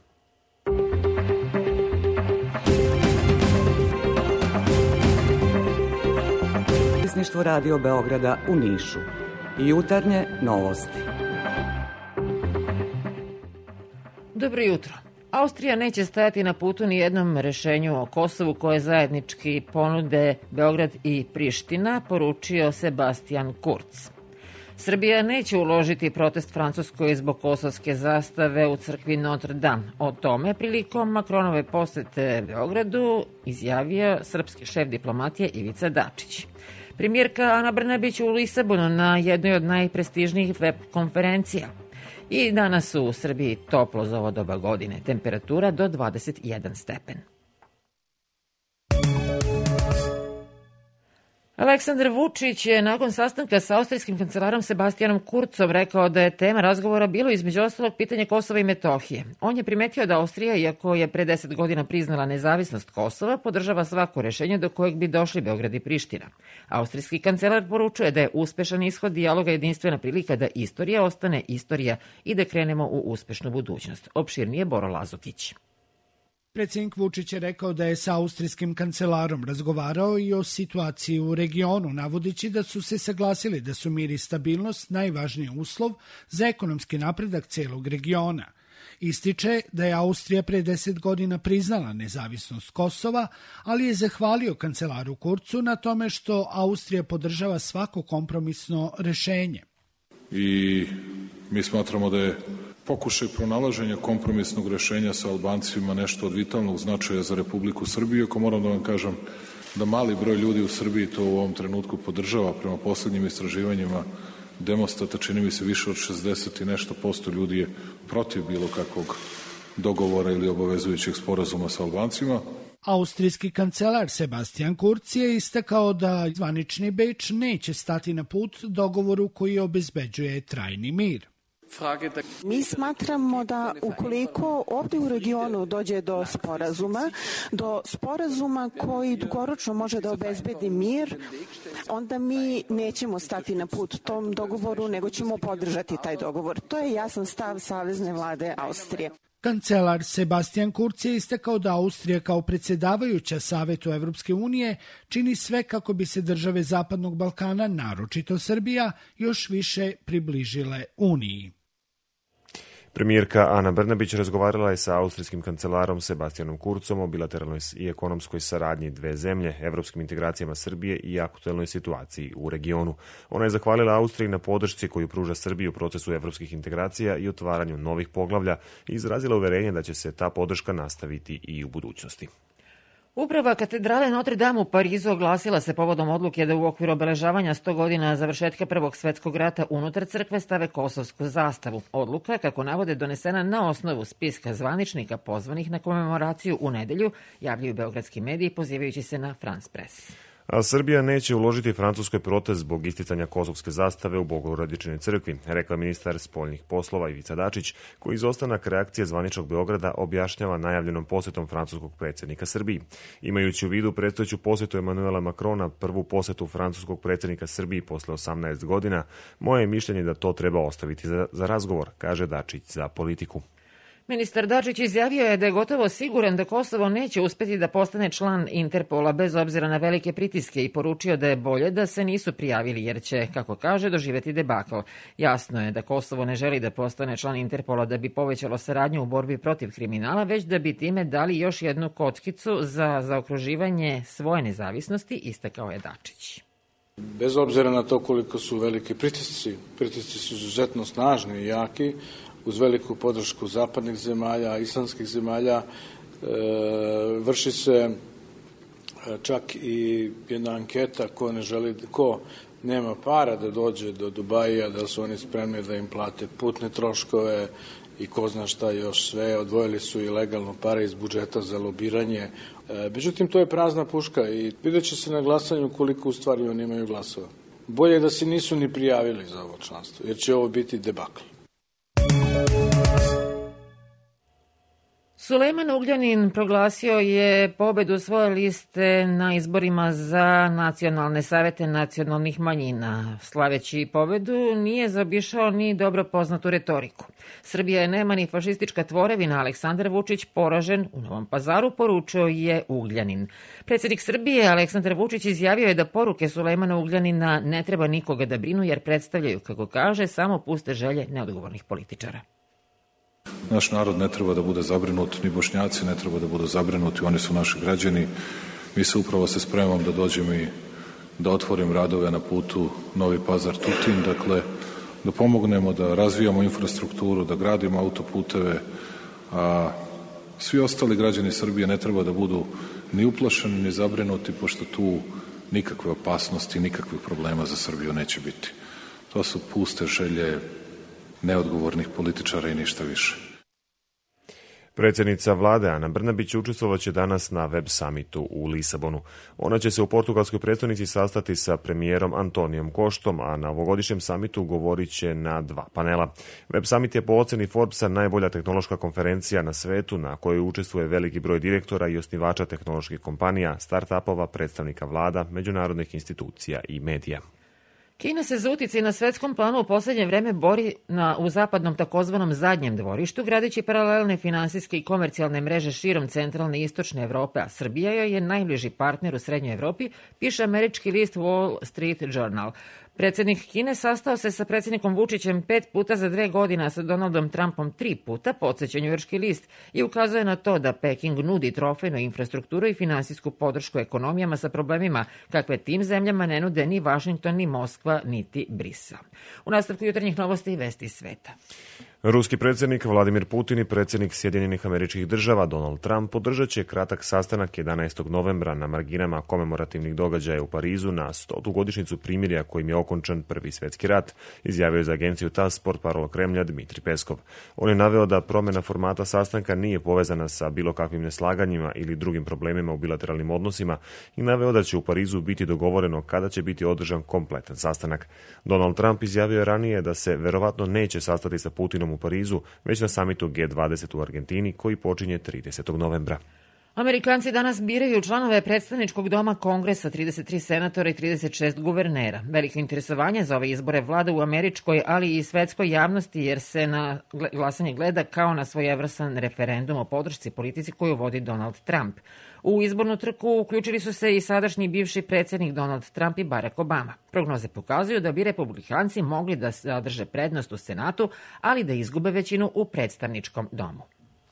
Zapisništvo Radio Beograda u Nišu. Jutarnje novosti. Dobro jutro. Austrija neće stajati na putu ni jednom rešenju o Kosovu koje zajednički ponude Beograd i Priština, poručio Sebastian Kurz. Srbija neće uložiti protest Francuskoj zbog kosovske zastave u crkvi Notre Dame. O tome prilikom Makronove posete Beogradu izjavio srpski šef diplomatije Ivica Dačić. Premijerka Ana Brnabić u Lisabonu na jednoj od najprestižnijih web konferencija. I danas su u Srbiji toplo za ovo doba godine, temperatura do dvadeset jedan stepen. Aleksandar Vučić je nakon sastanka sa austrijskim kancelarom Sebastianom Kurzom rekao da je tema razgovora bilo između ostalog pitanje Kosova i Metohije. On je primetio da Austrija, iako je pre deset godina priznala nezavisnost Kosova, podržava svako rešenje do kojeg bi došli Beograd i Priština. Austrijski kancelar poručuje da je uspešan ishod dijaloga jedinstvena prilika da istorija ostane istorija i da krenemo u uspešnu budućnost. Opširnije Boro Lazukić. Predsjednik Vučić je rekao da je sa austrijskim kancelarom razgovarao i o situaciji u regionu, navodeći da su se saglasili da su mir i stabilnost najvažniji uslov za ekonomski napredak celog regiona. Ističe da je Austrija pre deset godina priznala nezavisnost Kosova, ali je zahvalio kancelaru Kurcu na tome što Austrija podržava svako kompromisno rešenje. I mi smatramo da je pokušaj pronalaženja kompromisnog rešenja sa Albancima nešto od vitalnog značaja za Republiku Srbiju, ako moram da vam kažem da mali broj ljudi u Srbiji to u ovom trenutku podržava. Prema poslednjim istraživanjima Demostata čini mi se više od šezdeset i nešto posto ljudi je protiv bilo kakvog dogovora ili obavezujućeg sporazuma sa Albancima. Austrijski kancelar Sebastian Kurz je istakao da zvanični Beč neće stati na put dogovoru koji obezbeđuje trajni mir. Mi smatramo da ukoliko ovdje u regionu dođe do sporazuma, do sporazuma koji dugoročno može da obezbedi mir, onda mi nećemo stati na put tom dogovoru, nego ćemo podržati taj dogovor. To je jasan stav Savezne vlade Austrije. Kancelar Sebastian Kurz je istakao da Austrija kao predsjedavajuća Savetu Evropske unije čini sve kako bi se države Zapadnog Balkana, naročito Srbija, još više približile Uniji. Premijerka Ana Brnabić razgovarala je sa austrijskim kancelarom Sebastianom Kurzom o bilateralnoj i ekonomskoj saradnji dve zemlje, evropskim integracijama Srbije i aktuelnoj situaciji u regionu. Ona je zahvalila Austriji na podršci koju pruža Srbiji u procesu evropskih integracija i otvaranju novih poglavlja i izrazila uverenje da će se ta podrška nastaviti i u budućnosti. Uprava katedrale Notre Dame u Parizu oglasila se povodom odluke da u okviru obeležavanja sto godina završetka Prvog svetskog rata unutar crkve stave kosovsku zastavu. Odluka, kako navode, donesena na osnovu spiska zvaničnika pozvanih na komemoraciju u nedelju, javljaju beogradski mediji pozivajući se na France Press. A Srbija neće uložiti Francuskoj protest zbog isticanja kosovske zastave u Bogorodičnoj crkvi, rekla ministar spoljnih poslova Ivica Dačić, koji izostanak reakcije zvaničnog Beograda objašnjava najavljenom posetom francuskog predsjednika Srbiji. Imajući u vidu predstojeću posetu Emanuela Macrona, prvu posetu francuskog predsjednika Srbiji posle osamnaest godina, moje je mišljenje da to treba ostaviti za, za razgovor, kaže Dačić za Politiku. Ministar Dačić izjavio je da je gotovo siguran da Kosovo neće uspeti da postane član Interpola bez obzira na velike pritiske i poručio da je bolje da se nisu prijavili jer će, kako kaže, doživeti debakl. Jasno je da Kosovo ne želi da postane član Interpola da bi povećalo saradnju u borbi protiv kriminala, već da bi time dali još jednu kockicu za zaokruživanje svoje nezavisnosti, istakao je Dačić. Bez obzira na to koliko su veliki pritisci, pritisci su izuzetno snažni i jaki, uz veliku podršku zapadnih zemalja, islamskih zemalja, e, vrši se čak i jedna anketa ko ne želi, ko nema para da dođe do Dubaija, da su oni spremni da im plate putne troškove i ko zna šta još sve. Odvojili su i legalno pare iz budžeta za lobiranje. E, međutim, to je prazna puška i vidjet će se na glasanju koliko u stvari oni imaju glasova. Bolje da se nisu ni prijavili za ovo članstvo, jer će ovo biti debakl. Sulejman Ugljanin proglasio je pobedu svoje liste na izborima za nacionalne savete nacionalnih manjina. Slaveći pobedu nije zaobišao ni dobro poznatu retoriku. Srbija je nema ni fašistička tvorevina, Aleksandar Vučić poražen u Novom Pazaru, poručio je Ugljanin. Predsjednik Srbije Aleksandar Vučić izjavio je da poruke Sulejmana Ugljanina ne treba nikoga da brinu jer predstavljaju, kako kaže, samo puste želje neodgovornih političara. Naš narod ne treba da bude zabrinut, ni Bošnjaci ne treba da budu zabrinuti, oni su naši građani. Mi se upravo se spremamo da dođem i da otvorim radove na putu Novi Pazar-Tutin, dakle da pomognemo da razvijamo infrastrukturu, da gradimo autoputeve, a svi ostali građani Srbije ne treba da budu ni uplašeni, ni zabrinuti, pošto tu nikakve opasnosti, nikakvih problema za Srbiju neće biti. To su puste želje neodgovornih političara i ništa više. Predsjednica vlade Ana Brnabić učestvovaće danas na web summitu u Lisabonu. Ona će se u portugalskoj prestonici sastati sa premijerom Antonijom Koštom, a na ovogodišnjem summitu govorit će na dva panela. Web summit je po oceni Forbesa najbolja tehnološka konferencija na svetu na kojoj učestvuje veliki broj direktora i osnivača tehnoloških kompanija, start-upova, predstavnika vlada, međunarodnih institucija i medija. Kina se za uticaj na svetskom planu u poslednje vreme bori na, u zapadnom takozvanom zadnjem dvorištu, gradeći paralelne finansijske i komercijalne mreže širom centralne i istočne Evrope, a Srbija joj je najbliži partner u srednjoj Evropi, piše američki list Wall Street Journal. Predsjednik Kine sastao se sa predsjednikom Vučićem pet puta za dve godine, a sa Donaldom Trumpom tri puta, podsjeća njujorški list, i ukazuje na to da Peking nudi trofejnu infrastrukturu i finansijsku podršku ekonomijama sa problemima kakve tim zemljama ne nude ni Vašington, ni Moskva, niti Brisel. U nastavku jutarnjih novosti i vesti iz sveta. Ruski predsjednik Vladimir Putin i predsjednik Sjedinjenih Američkih Država Donald Trump podržat će kratak sastanak jedanaestog novembra na marginama komemorativnih događaja u Parizu na stotu godišnjicu primirja kojim je okončan Prvi svjetski rat, izjavio je za agenciju TASS portparol Kremlja Dmitrij Peskov. On je naveo da promjena formata sastanka nije povezana sa bilo kakvim neslaganjima ili drugim problemima u bilateralnim odnosima i naveo da će u Parizu biti dogovoreno kada će biti održan kompletan sastanak. Donald Trump izjavio je ranije da se verovatno neće sastati sa Putinom u Parizu, već na samitu G dvadeset u Argentini koji počinje tridesetog novembra. Amerikanci danas biraju članove predstavničkog doma Kongresa, trideset tri senatora i trideset šest guvernera. Veliko interesovanje za ove izbore vlada u američkoj, ali i svetskoj javnosti, jer se na glasanje gleda kao na svojevrstan referendum o podršci politici koju vodi Donald Trump. U izbornu trku uključili su se i sadašnji bivši predsjednik Donald Trump i Barack Obama. Prognoze pokazuju da bi republikanci mogli da zadrže prednost u Senatu, ali da izgube većinu u predstavničkom domu.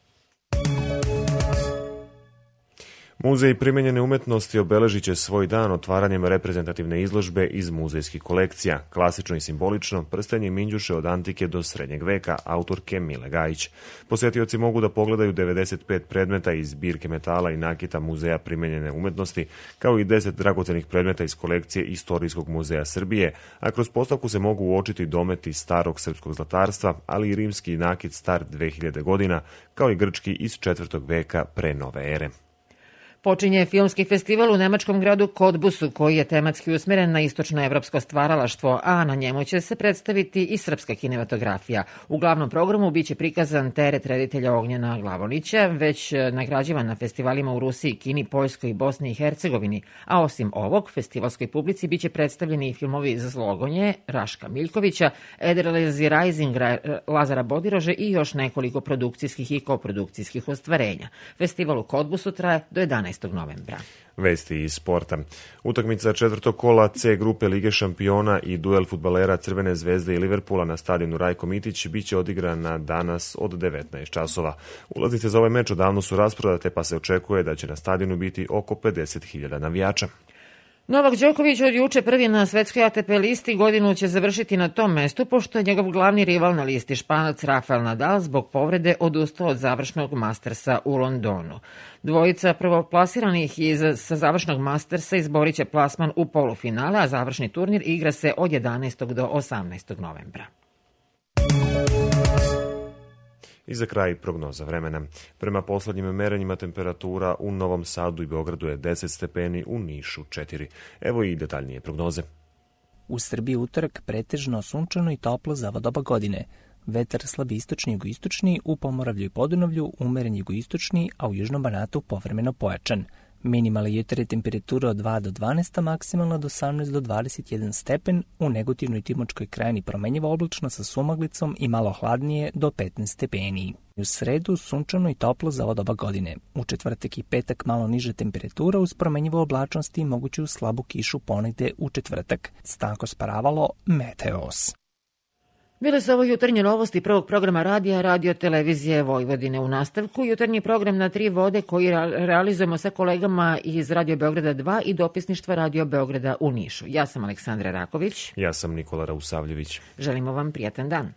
Muzej primenjene umetnosti obeležit će svoj dan otvaranjem reprezentativne izložbe iz muzejskih kolekcija, klasično i simbolično, prstenje minđuše od antike do srednjeg veka, autorke Mile Gajić. Posjetioci mogu da pogledaju devedeset pet predmeta iz zbirke metala i nakita Muzeja primenjene umetnosti, kao i deset dragocenih predmeta iz kolekcije Istorijskog muzeja Srbije, a kroz postavku se mogu uočiti dometi starog srpskog zlatarstva, ali i rimski nakit star dve hiljade godina, kao i grčki iz četvrtog veka pre nove ere. Počinje filmski festival u nemačkom gradu Kodbusu, koji je tematski usmeren na istočnoevropsko stvaralaštvo, a na njemu će se predstaviti i srpska kinematografija. U glavnom programu biće prikazan teret reditelja Ognjena Glavonića, već nagrađivan na festivalima u Rusiji, Kini, Poljskoj i Bosni i Hercegovini, a osim ovog, festivalskoj publici biće predstavljeni i filmovi Zlogonje, Raška Miljkovića, Ederlezi Rising, Lazara Bodirože i još nekoliko produkcijskih i koprodukcijskih ostvarenja. Festival u Kodbusu traje do jedanaestog novembra. Vesti iz sporta. Utakmica četvrtog kola C grupe Lige šampiona i duel fudbalera Crvene zvezde i Liverpoola na stadionu Rajko Mitić biće odigrana danas od devetnaest časova. Ulaznice za ovaj meč odavno su rasprodate, pa se očekuje da će na stadionu biti oko pedeset hiljada navijača. Novak Đoković od juče prvi na svetskoj A T P listi godinu će završiti na tom mestu, pošto je njegov glavni rival na listi Španac Rafael Nadal zbog povrede odustao od završnog Mastersa u Londonu. Dvojica prvoplasiranih iz, sa završnog Mastersa izborit će plasman u polufinale, a završni turnir igra se od jedanaestog do osamnaestog novembra. I za kraj prognoza vremena. Prema poslednjim merenjima temperatura u Novom Sadu i Beogradu je deset stepeni, u Nišu četiri. Evo i detaljnije prognoze. U Srbiji utorak pretežno sunčano i toplo za ovo doba godine. Vetar slabi istočni jugoistočni, u Pomoravlju i Podunavlju umeren jugoistočni, a u Južnom Banatu povremeno pojačan. Minimalna jutarnja temperatura od dva do dvanaest, a maksimalna od osamnaest do dvadeset jedan stepen, u Negotivnoj i Timočkoj krajini promenjivo oblačno sa sumaglicom i malo hladnije do petnaest stepeni. U sredu sunčano i toplo za ovo doba godine. U četvrtak i petak malo niže temperatura uz promenjivo oblačnosti i moguću slabu kišu ponegde u četvrtak. Stanko Sparavalo, Meteos. Bile su ovo jutarnje novosti prvog programa radija Radio Televizije Vojvodine. U nastavku jutarnji program na tri vode koji realizujemo sa kolegama iz Radio Beograda dva i dopisništva Radio Beograda u Nišu. Ja sam Aleksandra Raković. Ja sam Nikola Rausavljević. Želimo vam prijatan dan.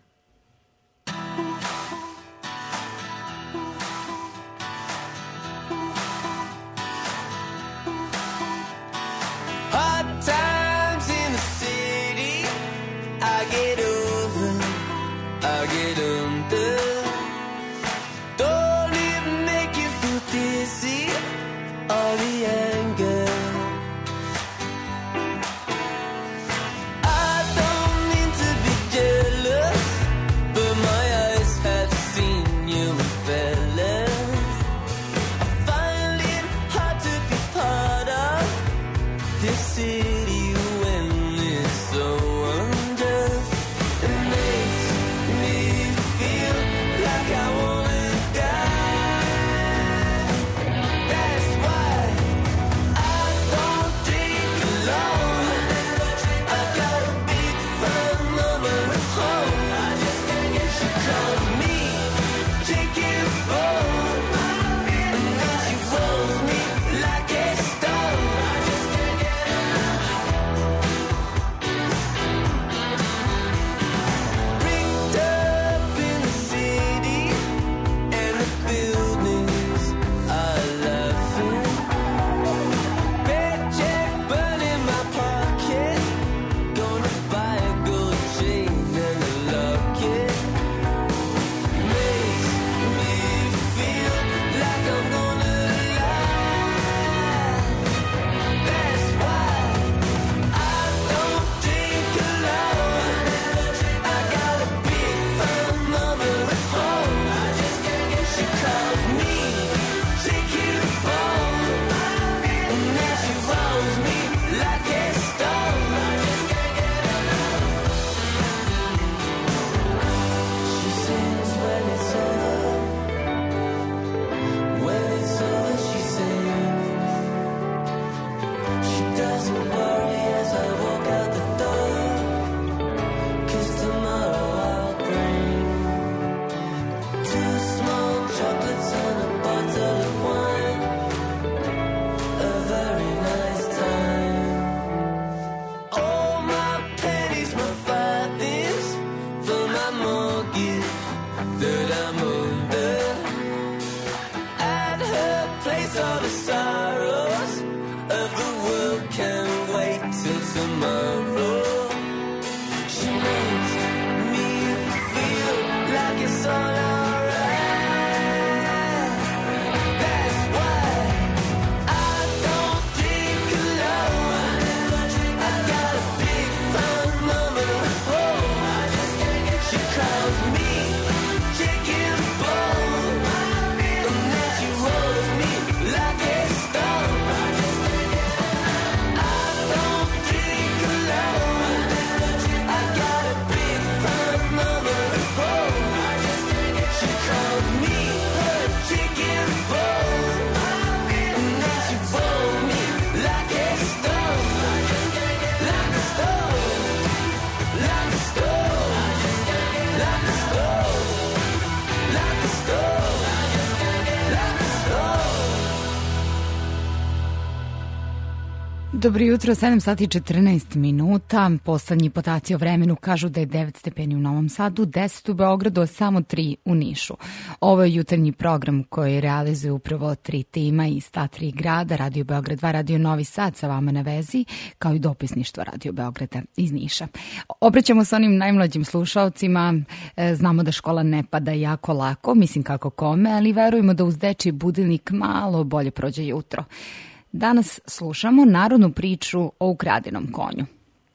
Dobro jutro, sedam sati i četrnaest minuta. Poslednji podaci o vremenu kažu da je devet stepeni u Novom Sadu, deset u Beogradu, a samo tri u Nišu. Ovo je jutarnji program koji realizuje upravo tri tima iz ta tri grada, Radio Beograd dva, Radio Novi Sad sa vama na vezi, kao i dopisništvo Radio Beograda iz Niša. Obraćamo se onim najmlađim slušalcima, znamo da škola ne pada jako lako, mislim kako kome, ali verujemo da uz dečiji budilnik malo bolje prođe jutro. Danas slušamo narodnu priču o ukradenom konju.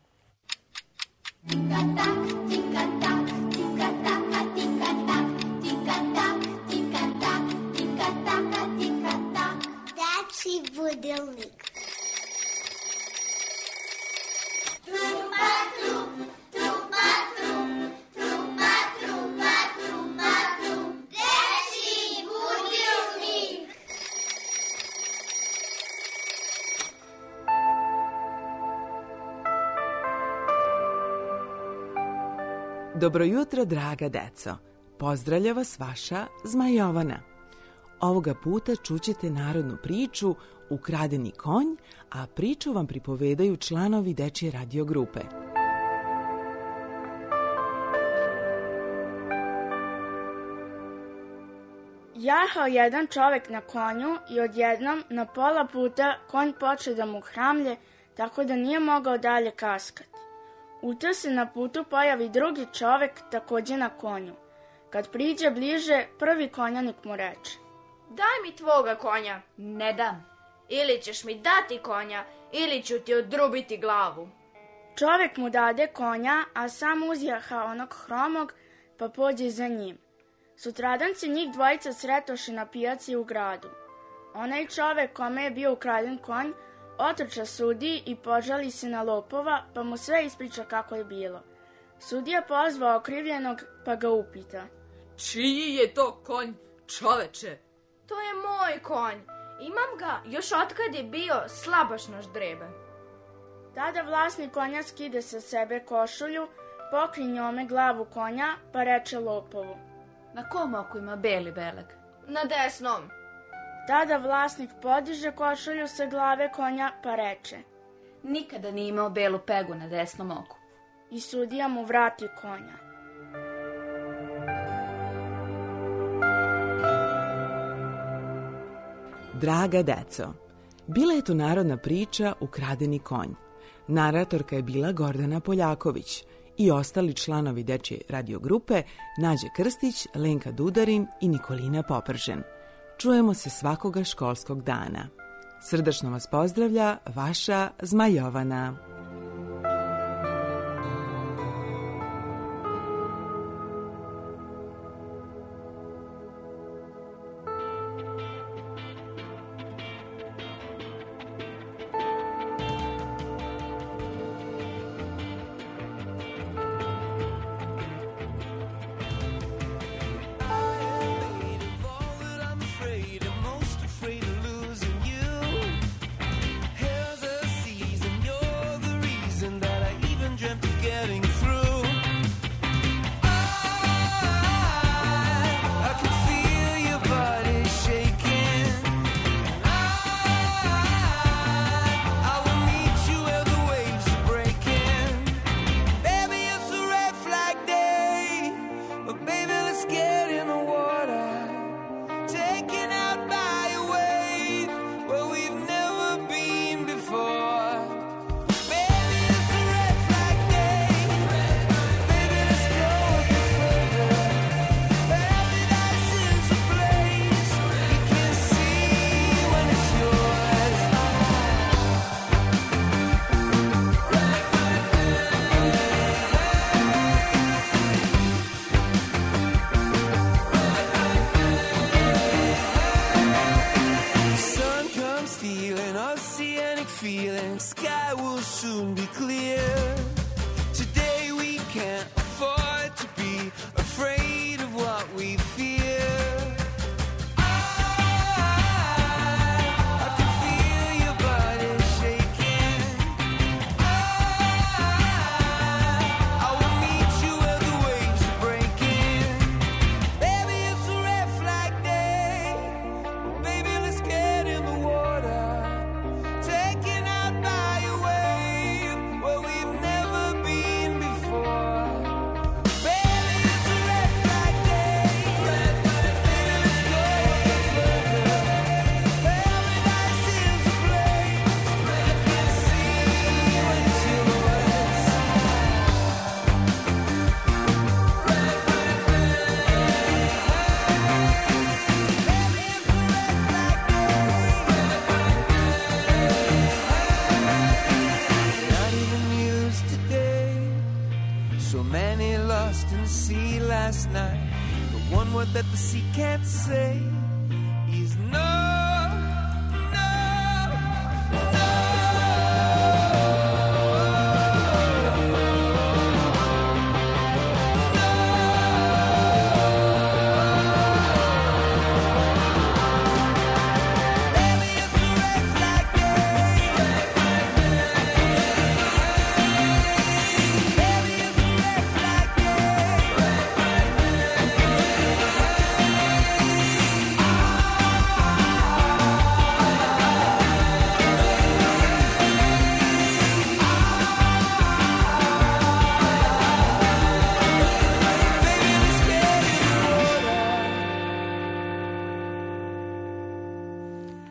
Dečiji budilnik. Dobro jutro, draga deco. Pozdravlja vas vaša Zmajovana. Ovoga puta čućete narodnu priču Ukradeni konj, a priču vam pripovedaju članovi Dečje radio grupe. Jahao jedan čovek na konju i odjednom na pola puta konj poče da mu hramlje, tako da nije mogao dalje kaskati. Uto se na putu pojavi drugi čovek takođe na konju. Kad priđe bliže, prvi konjanik mu reče: Daj mi tvoga konja. Ne dam. Ili ćeš mi dati konja, ili ću ti odrubiti glavu. Čovek mu dade konja, a sam uzjaha onog hromog, pa pođe za njim. Sutradan se njih dvojica sretoše na pijaci u gradu. Onaj čovek kome je bio ukraden konj otrča sudiji i požali se na lopova, pa mu sve ispriča kako je bilo. Sudija pozvao okrivljenog, pa ga upita: Čiji je to konj, čoveče? To je moj konj. Imam ga još otkad je bio slabašno ždrebe. Tada vlasnik konja skide sa sebe košulju, pokri njome glavu konja, pa reče lopovu: Na kom oku ima beli beleg? Na desnom. Tada vlasnik podiže košulju sa glave konja, pa reče: Nikada nije imao belu pegu na desnom oku. I sudija mu vrati konja. Draga deco, bila je to narodna priča Ukradeni konj. Naratorka je bila Gordana Poljaković i ostali članovi Dečje radio grupe Nađa Krstić, Lenka Dudarin i Nikolina Popržen. Čujemo se svakoga školskog dana. Srdačno vas pozdravlja vaša Zmajovana. Afraid of losing you. Here's a season, you're the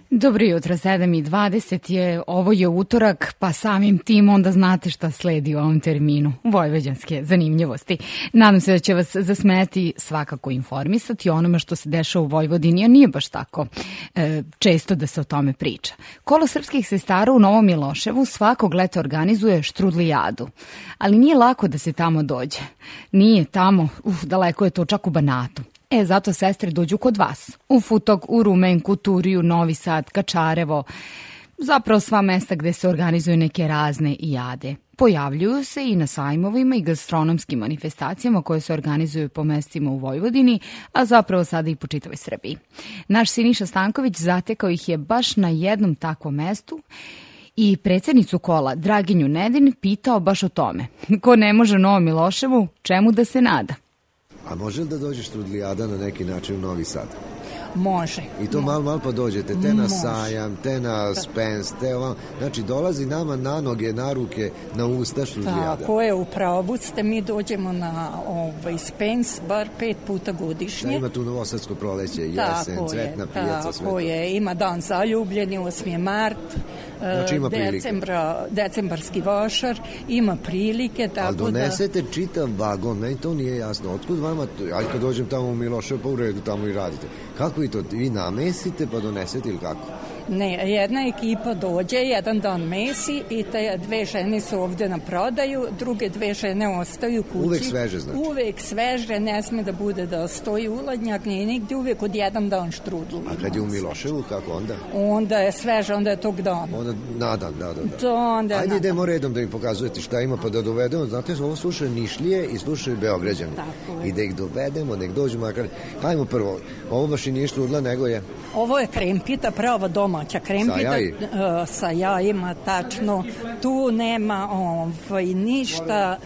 Dobro jutro, sedam i dvadeset je, ovo je utorak, pa samim tim onda znate šta sledi u ovom terminu. Vojvođanske zanimljivosti. Nadam se da će vas zasmeti svakako informisati o onome što se dešava u Vojvodini, a nije baš tako e, često da se o tome priča. Kolo srpskih sestara u Novom Miloševu svakog leta organizuje štrudlijadu, ali nije lako da se tamo dođe. Nije tamo, uf, daleko je to, čak u Banatu. E, zato sestre dođu kod vas. U Futog, u Rumen, Kuturiju, Novi Sad, Kačarevo, zapravo sva mesta gde se organizuju neke razne jade. Pojavljuju se i na sajmovima i gastronomskim manifestacijama koje se organizuju po mestima u Vojvodini, a zapravo sada i po čitavoj Srbiji. Naš Siniša Stanković zatekao ih je baš na jednom takvom mestu i predsjednicu kola, Draginju Nedin, pitao baš o tome. Ko ne može u Novom Miloševu, čemu da se nada? A može li da dođe štrudlijada na neki način u Novi Sad? Može. I to malo, malo pa dođete, te na sajam, te na Spens, te ovam. Znači, dolazi nama na noge, na ruke, na usta štrudlijada. Tako je, upravo ste, mi dođemo na ovaj, Spens bar pet puta godišnje. Da, ima tu Novosadsko proleće, jesen, tako cvetna pijaca, sve. Tako je, ima dan zaljubljeni, osmi mart, znači, ima decembra, decembarski vašar, ima prilike, tako ali donesete da... čitav vagon, meni to nije jasno. Otkud vama, ajde kad dođem tamo u Milošev, pa u redu tamo i radite. Kako i to, vi namesite pa donesete ili kako? Ne, jedna ekipa dođe, jedan dan mesi i te dve žene su ovde na prodaju, druge dve žene ostaju kući. Uvek sveže znači? Uvek sveže, ne sme da bude da stoji uladnjak, nije nigde, uvek od jedan dan štrudlu. A kad je u Miloševu, kako onda? Onda je sveže, onda je tog dana. Onda na dan, da, da, da. To onda Ajde na idemo redom da im pokazujete šta ima pa da dovedemo, znate, ovo slušaju Nišlije i slušaju Beograđani. I da ih dovedemo, nek dođu makar. Hajmo prvo, ovo baš i nije štrudla, nego je... Ovo je krempita, prava domaća krempita. Sa jaji? Uh, sa jajima, tačno. Tu nema ovaj, ništa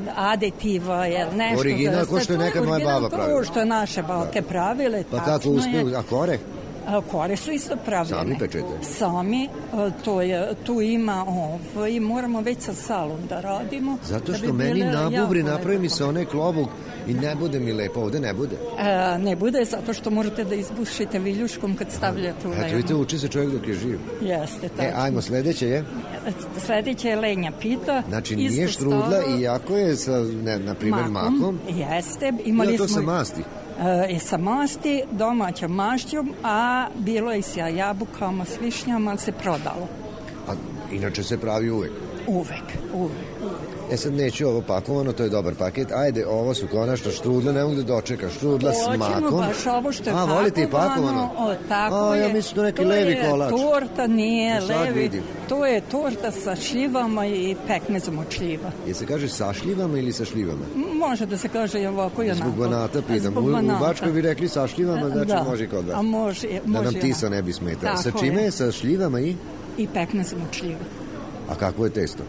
aditiva, jer nešto... Original, ko što je nekad moja baba pravila. Ko što je naše babke pravile, pa tačno kako uspiju, a kore? A kore su isto pravljene. Sami pečete? Sami, to je, tu ima ovaj, moramo već sa salom da radimo. Zato što da bi meni na bubri napravi mi se onaj klobuk i ne bude mi lepo, ovde ne bude. E, ne bude, zato što morate da izbušite viljuškom kad stavljate u lejmu. Eto, vidite, uči se čovjek dok je živ. Jeste, tačno. E, ajmo, sledeće je? Sledeće je lenja pita. Znači, nije štrudla i jako je sa, ne, na primjer, makom. makom. Jeste. Imali Ili to smo... sa masti? E, sa masti, domaćom mašćom, a bilo je sa jabukama, s višnjama, se prodalo. A inače se pravi uvek? Uvek, uvek. E sad neću ovo pakovano, to je dobar paket. Ajde, ovo su konačno štrudle, ne mogu da dočekam. Štrudla s makom. Hoćemo baš ovo što je a, volite i pakovano? O, tako a, je. ja mislim to neki to levi kolač. To je torta, nije sad levi. Vidim. To je torta sa šljivama i pekmezom od šljiva. Je se kaže sa šljivama ili sa šljivama? Može da se kaže i ovako i onako. Zbog Banata pitam. U, u Bačkoj bi rekli sa šljivama, znači da. može kod vas. A može, može da nam tisa ne bi smetala. Sa čime je? Sa šljivama i? I pekmezom od šljiva. A kakvo je testo?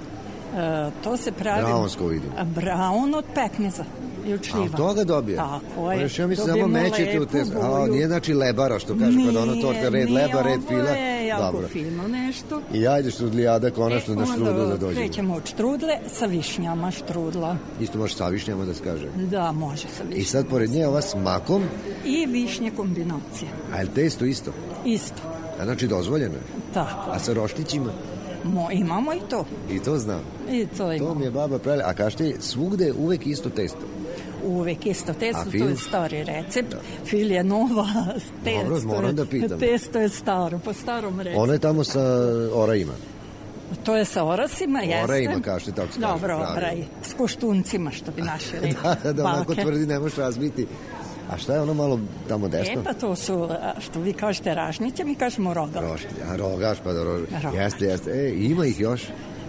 E, to se pravi... Braunsko vidim. Braun od pekmeza i od šljiva. A toga dobija? Tako je. Ja mi se samo mećete u testu. A nije znači lebara, što kaže kod ono torta, red leba, red fila. Nije, ovo je jako fino nešto. I ajde štrudlijada konačno e, na štrudlu da dođemo. Krećemo od štrudle sa višnjama štrudla. Isto može sa višnjama da se kaže? Da, može sa višnjama. I sad pored nje ova s makom? I višnje kombinacije. A je li testo isto? Isto. A znači dozvoljeno je? Tako. A sa roštićima? Mo, imamo i to. I to znam. I to imamo. To mi je baba pravila. A kažete, svugde uvek isto testo? Uvek isto testo, to je stari recept. Da. Fil je nova, testo, dobro, moram da pitam. Testo je staro, po starom receptu. Ono je tamo sa orajima? To je sa orasima, jeste. Orajima, kažete, tako se kaže. Dobro, oraj. S koštuncima, što bi naši rekli. da, da, onako tvrdi, ne možeš razbiti. A šta je ono malo tamo desno? E pa to su, što vi kažete ražnice, mi kažemo rogaš. A rogaš, pa da rogaš. Jeste, jeste. E, ima ih još.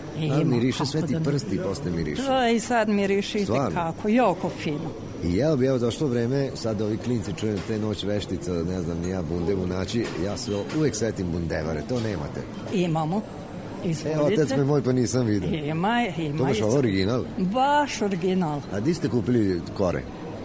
A miriše sve ti prsti posle miriše. To i sad mirišite kako, jako fino. I evo bi, evo došlo vreme, sad ovi klinci čujem te noć veštica, ne znam, ni ja bundevu naći, ja se uvek setim bundevare, to nemate. Imamo. Izvolite. E, otac me moj pa nisam vidio. Ima, ima. To baš ovo original? Baš original. A di ste kupili kore?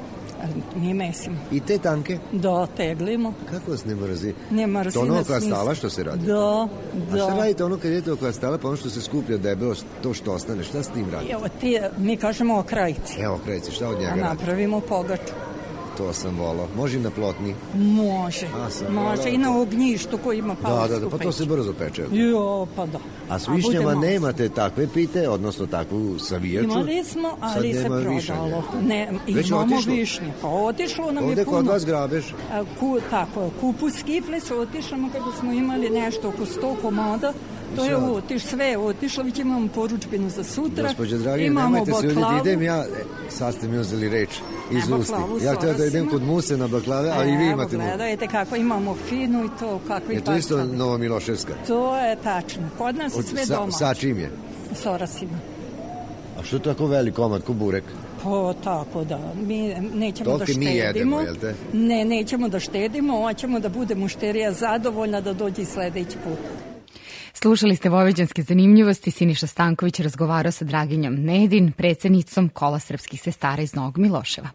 Mi mesimo. I te tanke? Da, teglimo. Kako vas ne mrzi? Ne mrzi. To ono oko stala što se radi? Da, da. A šta radite ono kad idete oko stala, pa ono što se skuplja debelo, to što ostane, šta s tim radite? Evo ti, mi kažemo okrajci. Evo okrajci, šta od njega radite? Napravimo pogaču. to sam volao. Može i na plotni? Može, može i na ognjištu koji ima palarsku Da, da, da, pa to se brzo peče. Jo, pa da. A s višnjama nemate takve pite, odnosno takvu savijaču? Imali smo, ali se prodalo. Ne, imamo višnje. Pa otišlo nam je puno. Ovde kod vas grabež? Ku, tako, kupu skifle se otišamo kada smo imali nešto oko sto komada. To je otiš, sve je otišlo, već imamo poručbinu za sutra. Gospođa Dragina, nemojte se ljuditi, idem ja, sad ste mi uzeli reč iz usti. Ja htio da idem kod Muse na baklave, a i vi imate mu. Gledajte kako imamo finu i to, kakvi je to isto Nova Miloševska? To je tačno, kod nas je sve doma. Sa čim je? S orasima. A što je tako velik komad, ko burek? Pa tako da, mi nećemo da štedimo. Mi jedemo, jel te? Ne, nećemo da štedimo, hoćemo da bude mušterija zadovoljna da dođe i sledeći put. Slušali ste Vojvođanske zanimljivosti. Siniša Stanković razgovarao sa Draginjom Nedin, predsednicom Kola srpskih sestara iz Novog Miloševa.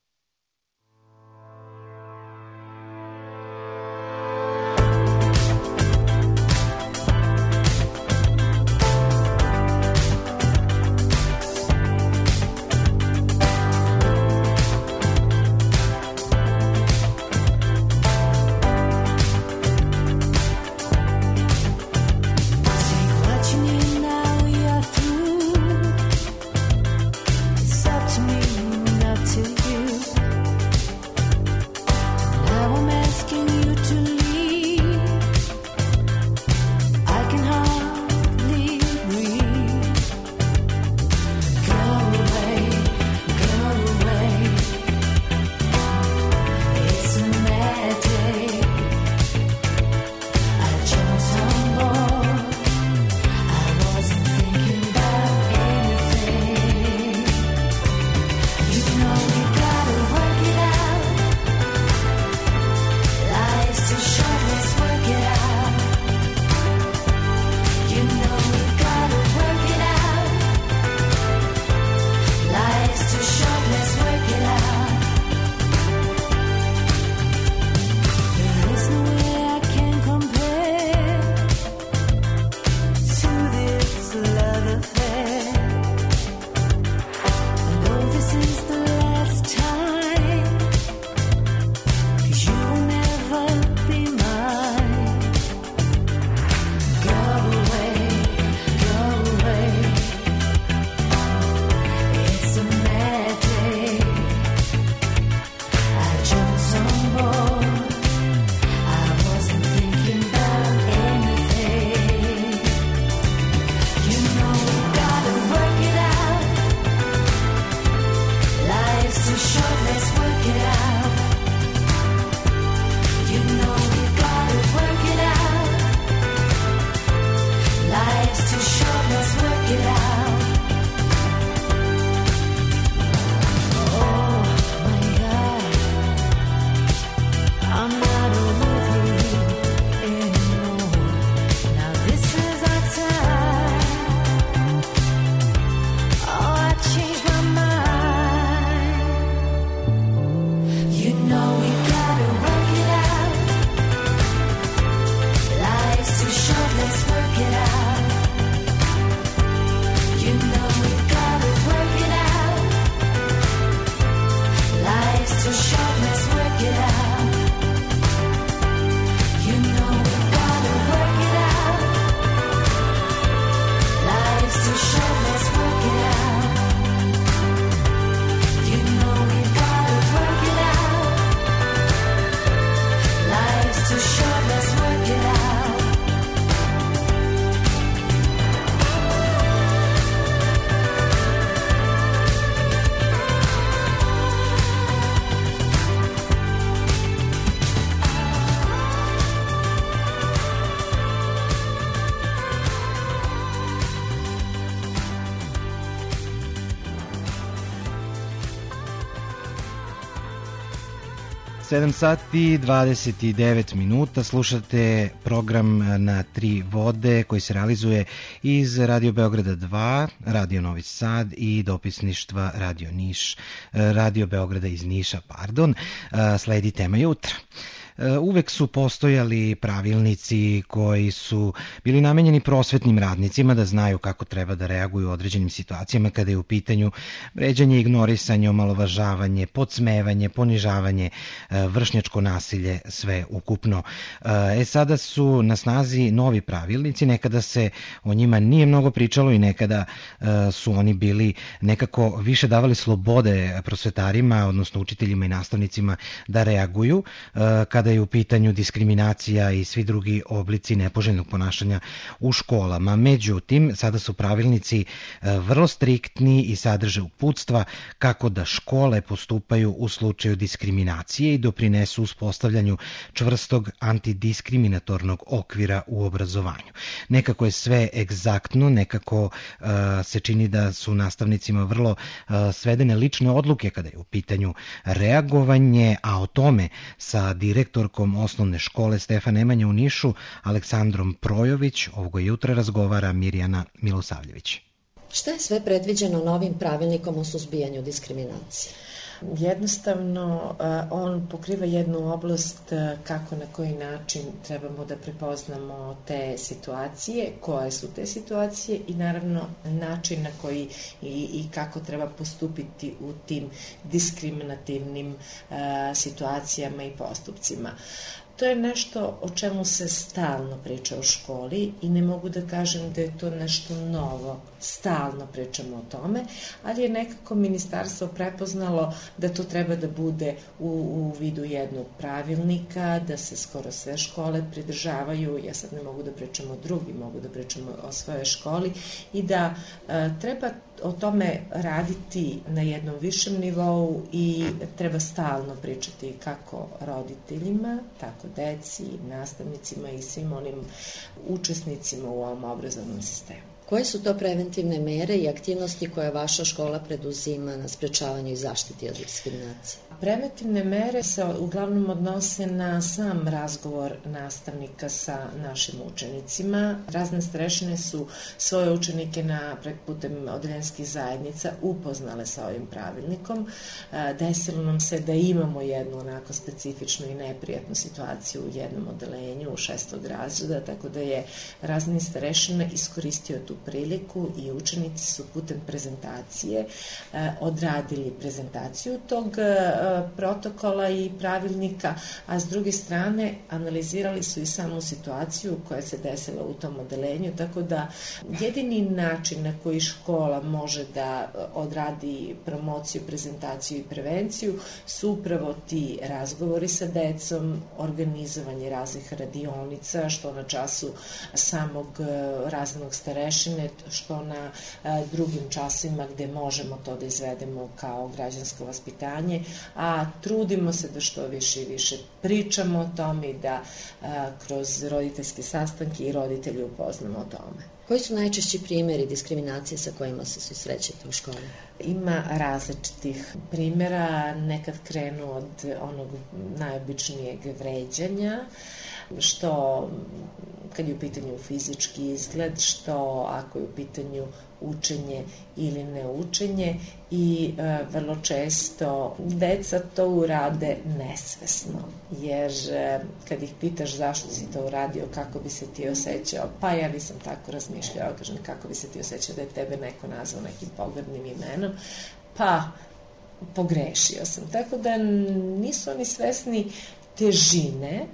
sedam sati dvadeset devet minuta, slušate program Na tri vode koji se realizuje iz Radio Beograda dva, Radio Novi Sad i dopisništva Radio Niš, Radio Beograda iz Niša, pardon. Sledi tema jutra. uvek su postojali pravilnici koji su bili namenjeni prosvetnim radnicima da znaju kako treba da reaguju u određenim situacijama kada je u pitanju vređanje, ignorisanje, omalovažavanje, podsmevanje, ponižavanje, vršnjačko nasilje, sve ukupno. E sada su na snazi novi pravilnici, nekada se o njima nije mnogo pričalo i nekada su oni bili nekako više davali slobode prosvetarima, odnosno učiteljima i nastavnicima da reaguju kada je u pitanju diskriminacija i svi drugi oblici nepoželjnog ponašanja u školama. Međutim, sada su pravilnici vrlo striktni i sadrže uputstva kako da škole postupaju u slučaju diskriminacije i doprinesu uspostavljanju čvrstog antidiskriminatornog okvira u obrazovanju. Nekako je sve egzaktno, nekako uh, se čini da su nastavnicima vrlo uh, svedene lične odluke kada je u pitanju reagovanje, a o tome sa direktorkom osnovne škole Stefan Nemanja u Nišu, Aleksandrom Projović, ovoga jutra razgovara Mirjana Milosavljević. Šta je sve predviđeno novim pravilnikom o suzbijanju diskriminacije? Jednostavno, on pokriva jednu oblast kako na koji način trebamo da prepoznamo te situacije, koje su te situacije i naravno način na koji i, i kako treba postupiti u tim diskriminativnim situacijama i postupcima. To je nešto o čemu se stalno priča u školi i ne mogu da kažem da je to nešto novo. Stalno pričamo o tome, ali je nekako ministarstvo prepoznalo da to treba da bude u, u vidu jednog pravilnika, da se skoro sve škole pridržavaju, ja sad ne mogu da pričam o drugim, mogu da pričam o svojoj školi i da e, treba o tome raditi na jednom višem nivou i treba stalno pričati kako roditeljima, tako deci, nastavnicima i svim onim učesnicima u ovom obrazovnom sistemu. Koje su to preventivne mere i aktivnosti koje vaša škola preduzima na sprečavanju i zaštiti od diskriminacije? Preventivne mere se uglavnom odnose na sam razgovor nastavnika sa našim učenicima. Razne starešine su svoje učenike na putem odeljenskih zajednica upoznale sa ovim pravilnikom. Desilo nam se da imamo jednu onako specifičnu i neprijatnu situaciju u jednom odelenju u šestog razreda, tako da je razni starešina iskoristio tu priliku i učenici su putem prezentacije odradili prezentaciju tog protokola i pravilnika, a s druge strane analizirali su i samu situaciju koja se desila u tom odelenju, tako da jedini način na koji škola može da odradi promociju, prezentaciju i prevenciju su upravo ti razgovori sa decom, organizovanje raznih radionica, što na času samog razrednog starešine, što na drugim časima gde možemo to da izvedemo kao građansko vaspitanje, a trudimo se da što više i više pričamo o tome i da a, kroz roditeljske sastanke i roditelji upoznamo o tome. Koji su najčešći primjeri diskriminacije sa kojima se susrećete u školi? Ima različitih primjera, nekad krenu od onog najobičnijeg vređanja, što kad je u pitanju fizički izgled, što ako je u pitanju učenje ili neučenje i e, vrlo često deca to urade nesvesno, jer e, kad ih pitaš zašto si to uradio, kako bi se ti osjećao, pa ja nisam tako razmišljao, kažem kako bi se ti osjećao da je tebe neko nazvao nekim pogrdnim imenom, pa pogrešio sam, tako da nisu oni svesni težine,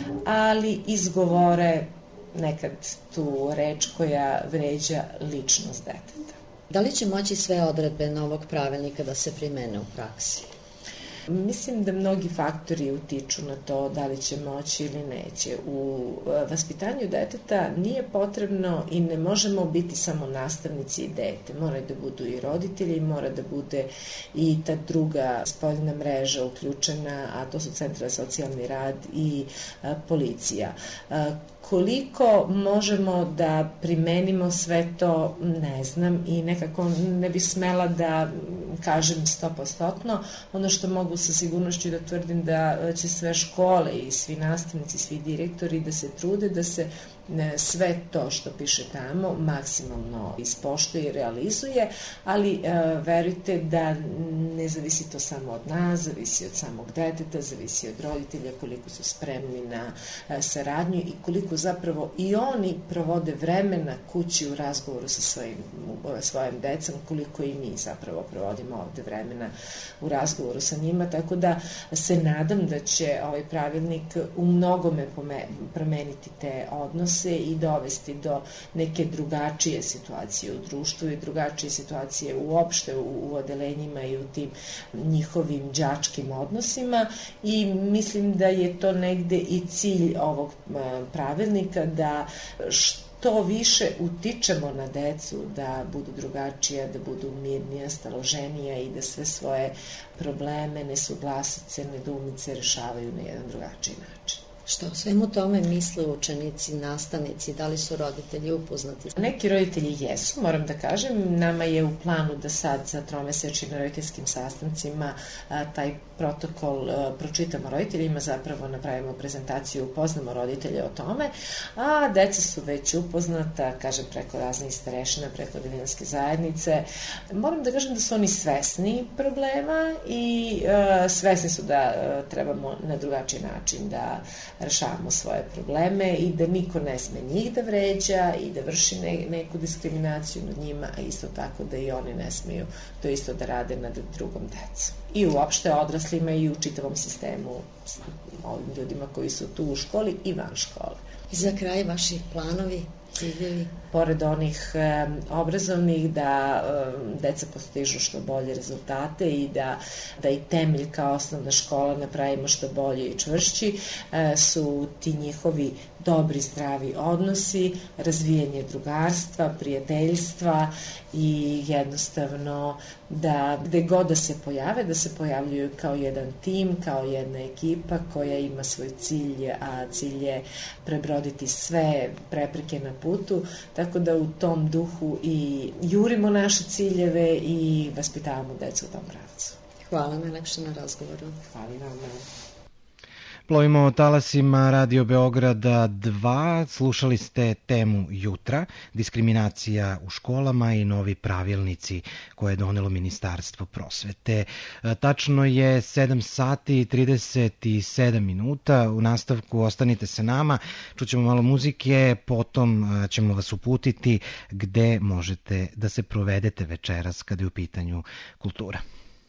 ali izgovore nekad tu reč koja vređa ličnost deteta. Da li će moći sve odredbe novog pravilnika da se primene u praksi? Mislim da mnogi faktori utiču na to da li će moći ili neće. U vaspitanju deteta nije potrebno i ne možemo biti samo nastavnici i dete. Moraju da budu i roditelji, mora da bude i ta druga spoljna mreža uključena, a to su centra za socijalni rad i a, policija. A, Koliko možemo da primenimo sve to, ne znam i nekako ne bi smela da kažem sto posto. Ono što mogu mogu sa sigurnošću da tvrdim da će sve škole i svi nastavnici, svi direktori da se trude da se sve to što piše tamo maksimalno ispoštuje i realizuje, ali e, verujte da ne zavisi to samo od nas, zavisi od samog deteta, zavisi od roditelja koliko su spremni na e, saradnju i koliko zapravo i oni provode vremena kući u razgovoru sa svojim, svojim decom, koliko i mi zapravo provodimo ovde vremena u razgovoru sa njima, tako da se nadam da će ovaj pravilnik u mnogome promeniti te odnose i dovesti do neke drugačije situacije u društvu i drugačije situacije uopšte u, u odelenjima i u tim njihovim đačkim odnosima i mislim da je to negde i cilj ovog pravilnika da što više utičemo na decu da budu drugačija, da budu mirnija, staloženija i da sve svoje probleme, nesuglasice, nedoumice rešavaju na jedan drugačiji način. Što o svemu tome misle učenici, nastavnici, da li su roditelji upoznati? Neki roditelji jesu, moram da kažem. Nama je u planu da sad sa tromesečnim roditeljskim sastancima a, taj protokol a, pročitamo roditeljima, zapravo napravimo prezentaciju, upoznamo roditelje o tome, a deca su već upoznata, kažem, preko raznih starešina, preko odeljenske zajednice. Moram da kažem da su oni svesni problema i a, svesni su da a, trebamo na drugačiji način da rešavamo svoje probleme i da niko ne sme njih da vređa i da vrši ne, neku diskriminaciju nad njima, a isto tako da i oni ne smeju to isto da rade nad drugom decom. I uopšte odraslima i u čitavom sistemu, ovim ljudima koji su tu u školi i van škole. I za kraj vaši planovi, ciljevi? Pored onih e, obrazovnih, da e, deca postižu što bolje rezultate i da, da i temelj kao osnovna škola napravimo što bolje i čvršći, e, su ti njihovi dobri, zdravi odnosi, razvijanje drugarstva, prijateljstva i jednostavno da gde god da se pojave, da se pojavljuju kao jedan tim, kao jedna ekipa koja ima svoj cilj, a cilj je prebroditi sve prepreke na putu, tako da u tom duhu i jurimo naše ciljeve i vaspitavamo decu u tom pravcu. Hvala najlepše na razgovoru. Hvala vam. Plovimo talasima Radio Beograda dva, slušali ste temu jutra, diskriminacija u školama i novi pravilnici koje je donelo Ministarstvo prosvete. Tačno je sedam sati i trideset sedam minuta, u nastavku ostanite sa nama, čućemo malo muzike, potom ćemo vas uputiti gde možete da se provedete večeras kada je u pitanju kultura.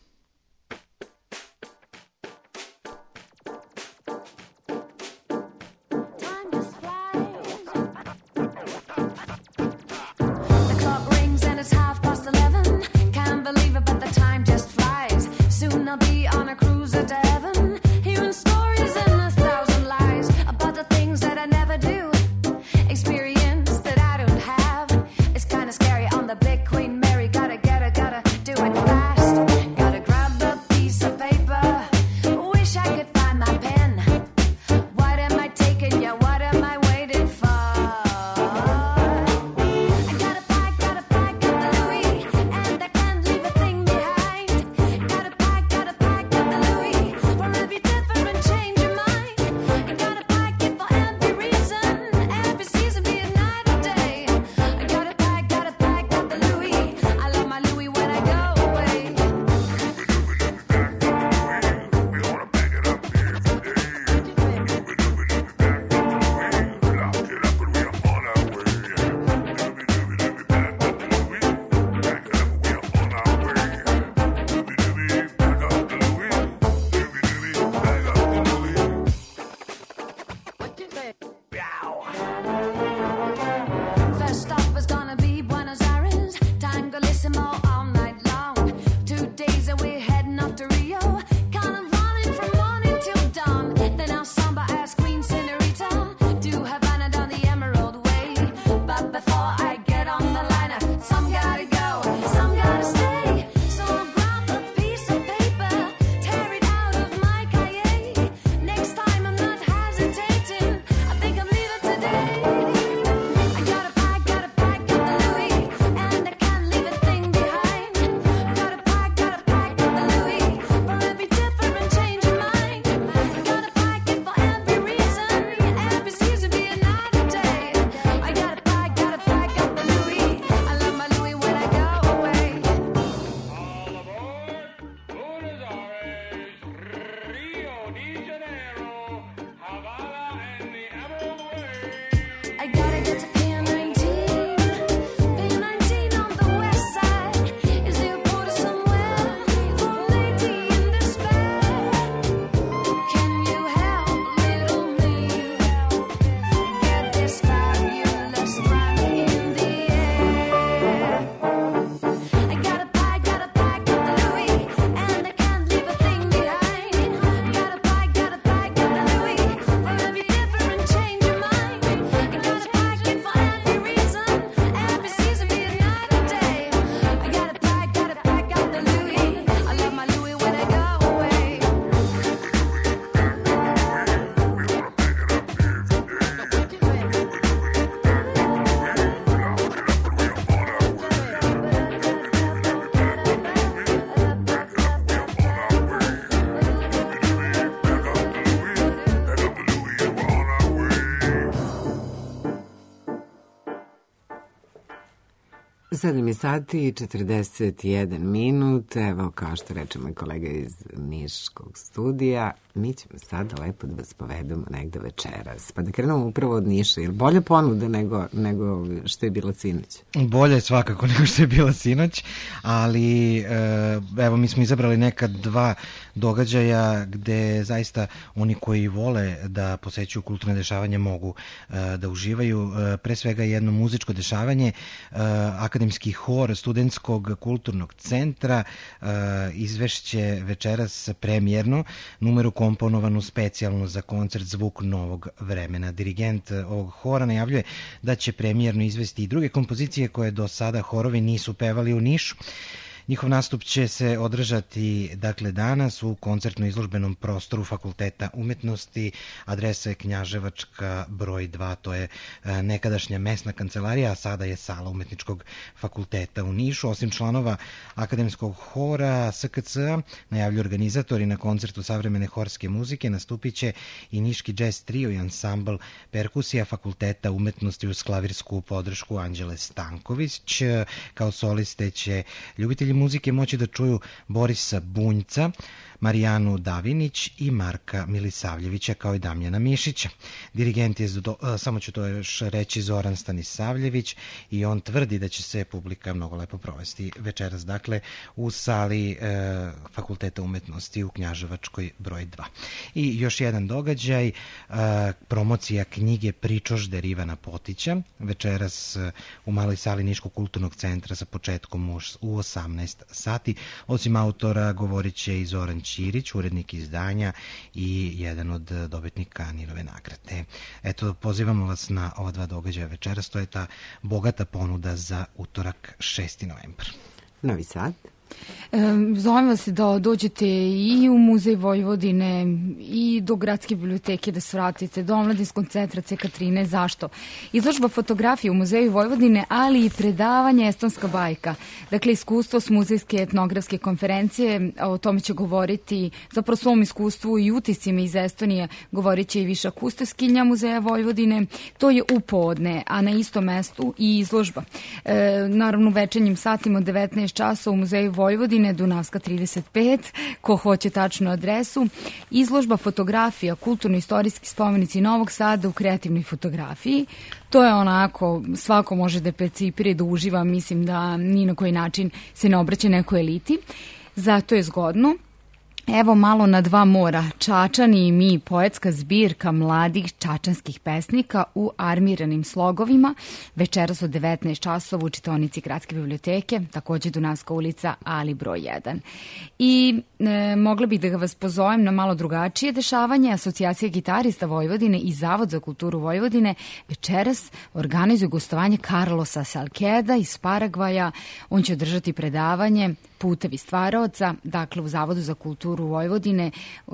I'll be on a cruise to heaven, hearing stories and a thousand lies about the things that I never do, experience that I don't have. It's kind of scary. I'm the big Queen Mary, gotta get her, gotta do it fast. sedam je sati i četrdeset jedan minut, evo kao što reče moj kolega iz Niškog studija, mi ćemo sada lepo da vas povedemo negde večeras, pa da krenemo upravo od Niša, jer bolje ponuda nego, nego što je bila sinoć? Bolje je svakako nego što je bila sinoć, ali evo mi smo izabrali neka dva događaja gde zaista oni koji vole da posećuju kulturne dešavanje mogu da uživaju, pre svega jedno muzičko dešavanje, akademski hor Studentskog kulturnog centra izvešće večeras premijerno numeru komponovanu specijalno za koncert Zvuk novog vremena. Dirigent ovog hora najavljuje da će premijerno izvesti i druge kompozicije koje do sada horovi nisu pevali u Nišu. Njihov nastup će se održati dakle danas u koncertno-izložbenom prostoru Fakulteta umetnosti, adresa je Knjaževačka broj dva, to je nekadašnja mesna kancelarija, a sada je sala Umetničkog fakulteta u Nišu. Osim članova akademskog hora S K C-a, najavljuju organizatori, na koncertu savremene horske muzike nastupit će i niški jazz trio i ansambl perkusija Fakulteta umetnosti uz klavirsku podršku Anđele Stanković. Kao soliste će ljubitelji muzike moći da čuju Borisa Bunjca, Marijanu Davinić i Marka Milisavljevića, kao i Damjana Mišića. Dirigent je, samo ću to još reći, Zoran Stanisavljević, i on tvrdi da će se publika mnogo lepo provesti večeras, dakle, u sali e, Fakulteta umetnosti u Knjaževačkoj broj dva. I još jedan događaj, e, promocija knjige Pričožder Ivana Potića, večeras e, u maloj sali Niškog kulturnog centra sa početkom u, u osamnaest sati. Osim autora govorit će i Zoran Ćirić, urednik izdanja i jedan od dobitnika Nilove nagrade. Eto, pozivamo vas na ova dva događaja večeras, to je ta bogata ponuda za utorak šesti novembar. Novi Sad. Zovem vas da dođete i u Muzej Vojvodine i do Gradske biblioteke, da svratite do Omladinskog centra C Katrine. Zašto? Izložba fotografije u Muzeju Vojvodine, ali i predavanje Estonska bajka. Dakle, iskustvo s muzejske etnografske konferencije, o tome će govoriti, zapravo svom iskustvu i utiscima iz Estonije, govorit će i viša kustoskinja Muzeja Vojvodine. To je u podne, a na istom mestu i izložba. E, naravno, večernjim satima od devetnaest časova u Muzeju Vojvodine, Dunavska trideset pet, ko hoće tačnu adresu. Izložba fotografija, kulturno-istorijski spomenici Novog Sada u kreativnoj fotografiji. To je onako, svako može da percipira i da uživa, mislim da ni na koji način se ne obraća nekoj eliti. Zato je zgodno. Evo malo na dva mora, Čačani i mi, poetska zbirka mladih čačanskih pesnika u armiranim slogovima, večeras od devetnaest časova u čitaonici Gradske biblioteke, takođe Dunavska ulica, ali broj jedan. I e, mogla bih da ga vas pozovem na malo drugačije dešavanje. Asocijacija gitarista Vojvodine i Zavod za kulturu Vojvodine večeras organizuju gostovanje Carlosa Salkeda iz Paragvaja. On će održati predavanje Putevi stvaraoca, dakle u Zavodu za kulturu Vojvodine,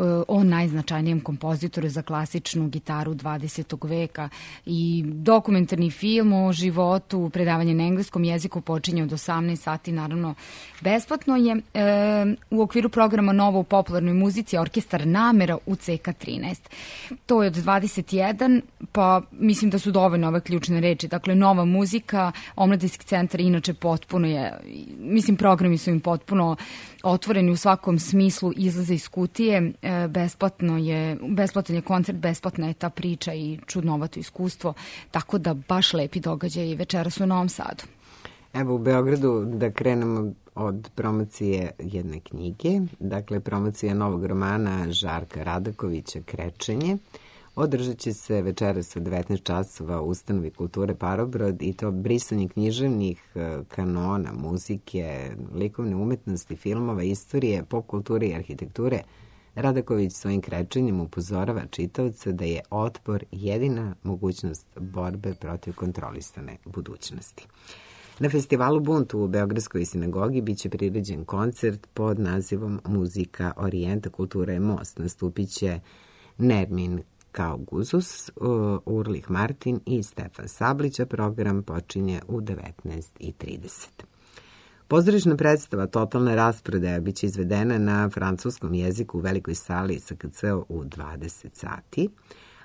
o najznačajnijem kompozitoru za klasičnu gitaru dvadesetog veka, i dokumentarni film o životu, predavanje na engleskom jeziku počinje od osamnaest sati, naravno besplatno je. E, u okviru programa Novo u popularnoj muzici Orkestar Namera u C K trinaest. To je od dvadeset jedan, pa mislim da su dovoljno ove ključne reči. Dakle, nova muzika, Omladinski centar inače potpuno je, mislim, programi su im potpuno otvoreni u svakom smislu, izlaze iz kutije, e, besplatno je, besplatan je koncert, besplatna je ta priča i čudnovato iskustvo, tako da baš lepi događaj večeras u Novom Sadu. Evo u Beogradu da krenemo od promocije jedne knjige, dakle promocija novog romana Žarka Radakovića Krečenje. Održat će se večeras u devetnaest časova u Ustanovi kulture Parobrod, i to brisanje književnih kanona, muzike, likovne umetnosti, filmova, istorije, pop kulture i arhitekture. Radaković svojim krečenjem upozorava čitaoca da je otpor jedina mogućnost borbe protiv kontrolisane budućnosti. Na festivalu Bunt u Beogradskoj sinagogi biće priređen koncert pod nazivom Muzika Orijenta, kultura je most. Nastupit će Nermin Kauguzus, Urlih Martin i Stefan Sablić, a program počinje u devetnaest i trideset. Pozorišna predstava Totalna rasprodaja biće izvedena na francuskom jeziku u velikoj sali S K C u dvadeset sati,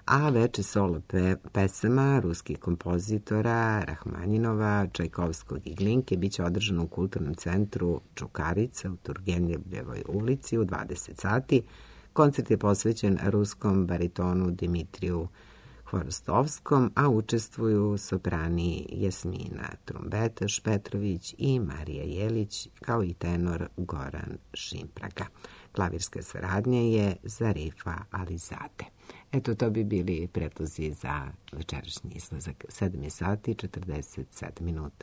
a veče solo pe, pesama ruskih kompozitora Rahmaninova, Čajkovskog i Glinke biće održano u Kulturnom centru Čukarica u Turgenjevljevoj ulici u dvadeset sati. Koncert je posvećen ruskom baritonu Dimitriju Hvorostovskom, a učestvuju soprani Jasmina Trumbetaš Petrović i Marija Jelić, kao i tenor Goran Šimpraga. Klavirska saradnja je Zarifa Alizade. Eto, to bi bili predlozi za večerašnji izlazak. sedam je sati, četrdeset sedam minuta.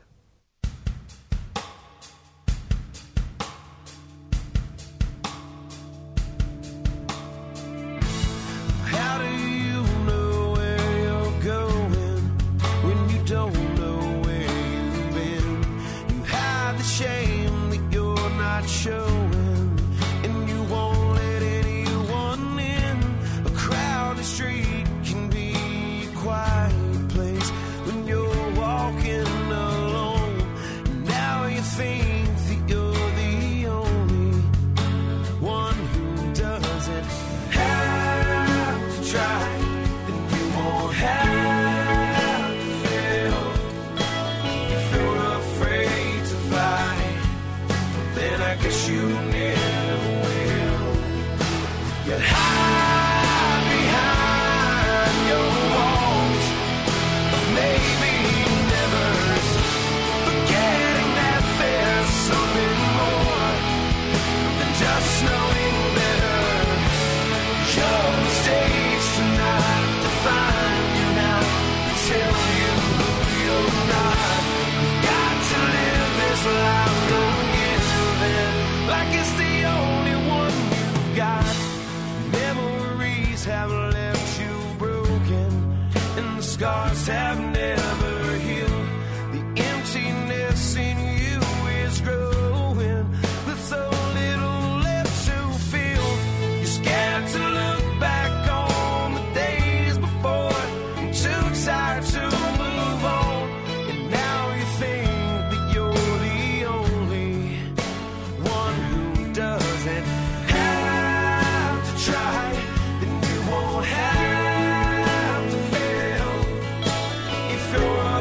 Scars have never healed. The emptiness in you is growing with so little left to feel. You're scared to look back on the days before. You're too tired to move on. And now you think that you're the only one who doesn't have to try. Then you won't have You're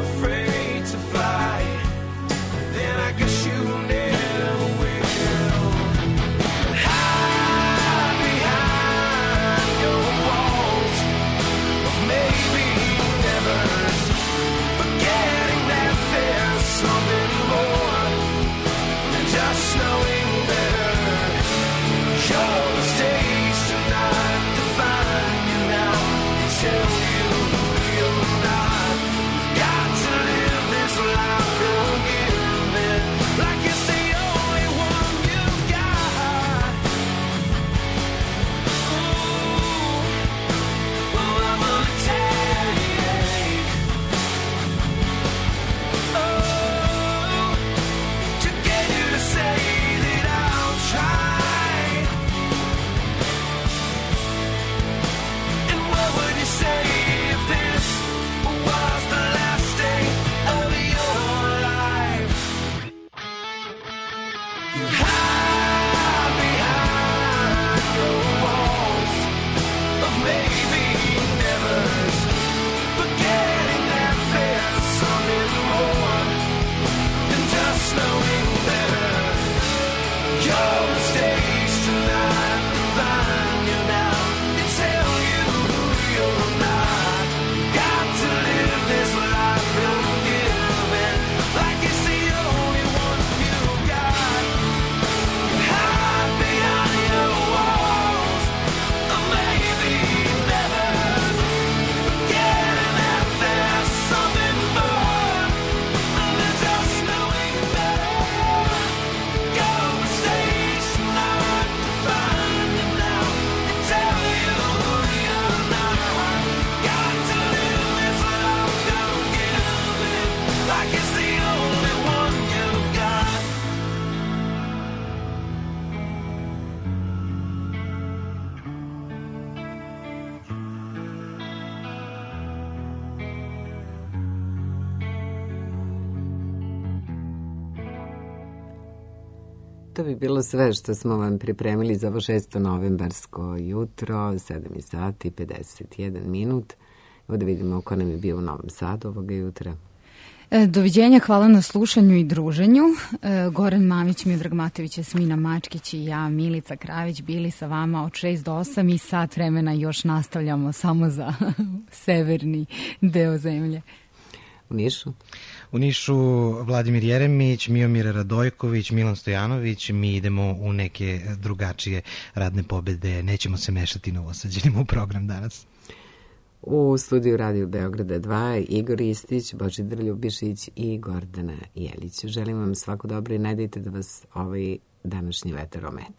To bi bilo sve što smo vam pripremili za ovo šesto novembarsko jutro, sedam sati, pedeset jedan minut. Evo da vidimo ko nam je bio u Novom Sadu ovoga jutra. Doviđenja, hvala na slušanju i druženju. Goran Mamić, Miodrag Matović, Jasmina Mačkić i ja, Milica Kravić, bili sa vama od šest do osam i sat vremena još nastavljamo samo za severni deo zemlje. U Nišu? U Nišu Vladimir Jeremić, Miomir Radojković, Milan Stojanović. Mi idemo u neke drugačije radne pobede. Nećemo se mešati novosađenima u program danas. U studiju Radio Beograda dva Igor Istić, Božidar Ljubišić i Gordana Jelić. Želim vam svako dobro i najdajte da vas ovaj današnji vetar omete.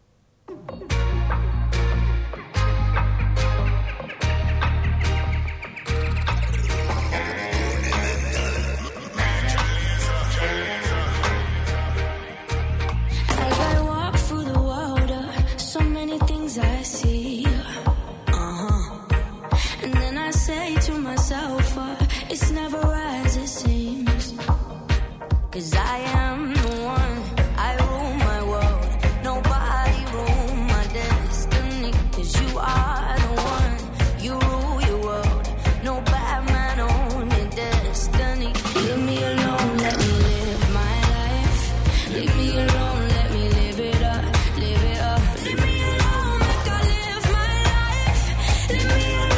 As I walk through the water, so many things I see. Say to myself, uh, it's never as it seems. 'Cause I am the one, I rule my world. Nobody rule my destiny. 'Cause you are the one, you rule your world. No bad man on your destiny. Leave me alone, let me live my life. Leave me alone, let me live it up, live it up. Leave me alone, make I live my life. Leave me alone.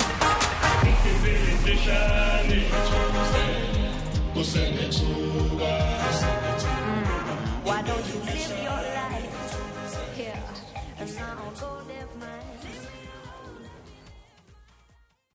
Você me suga.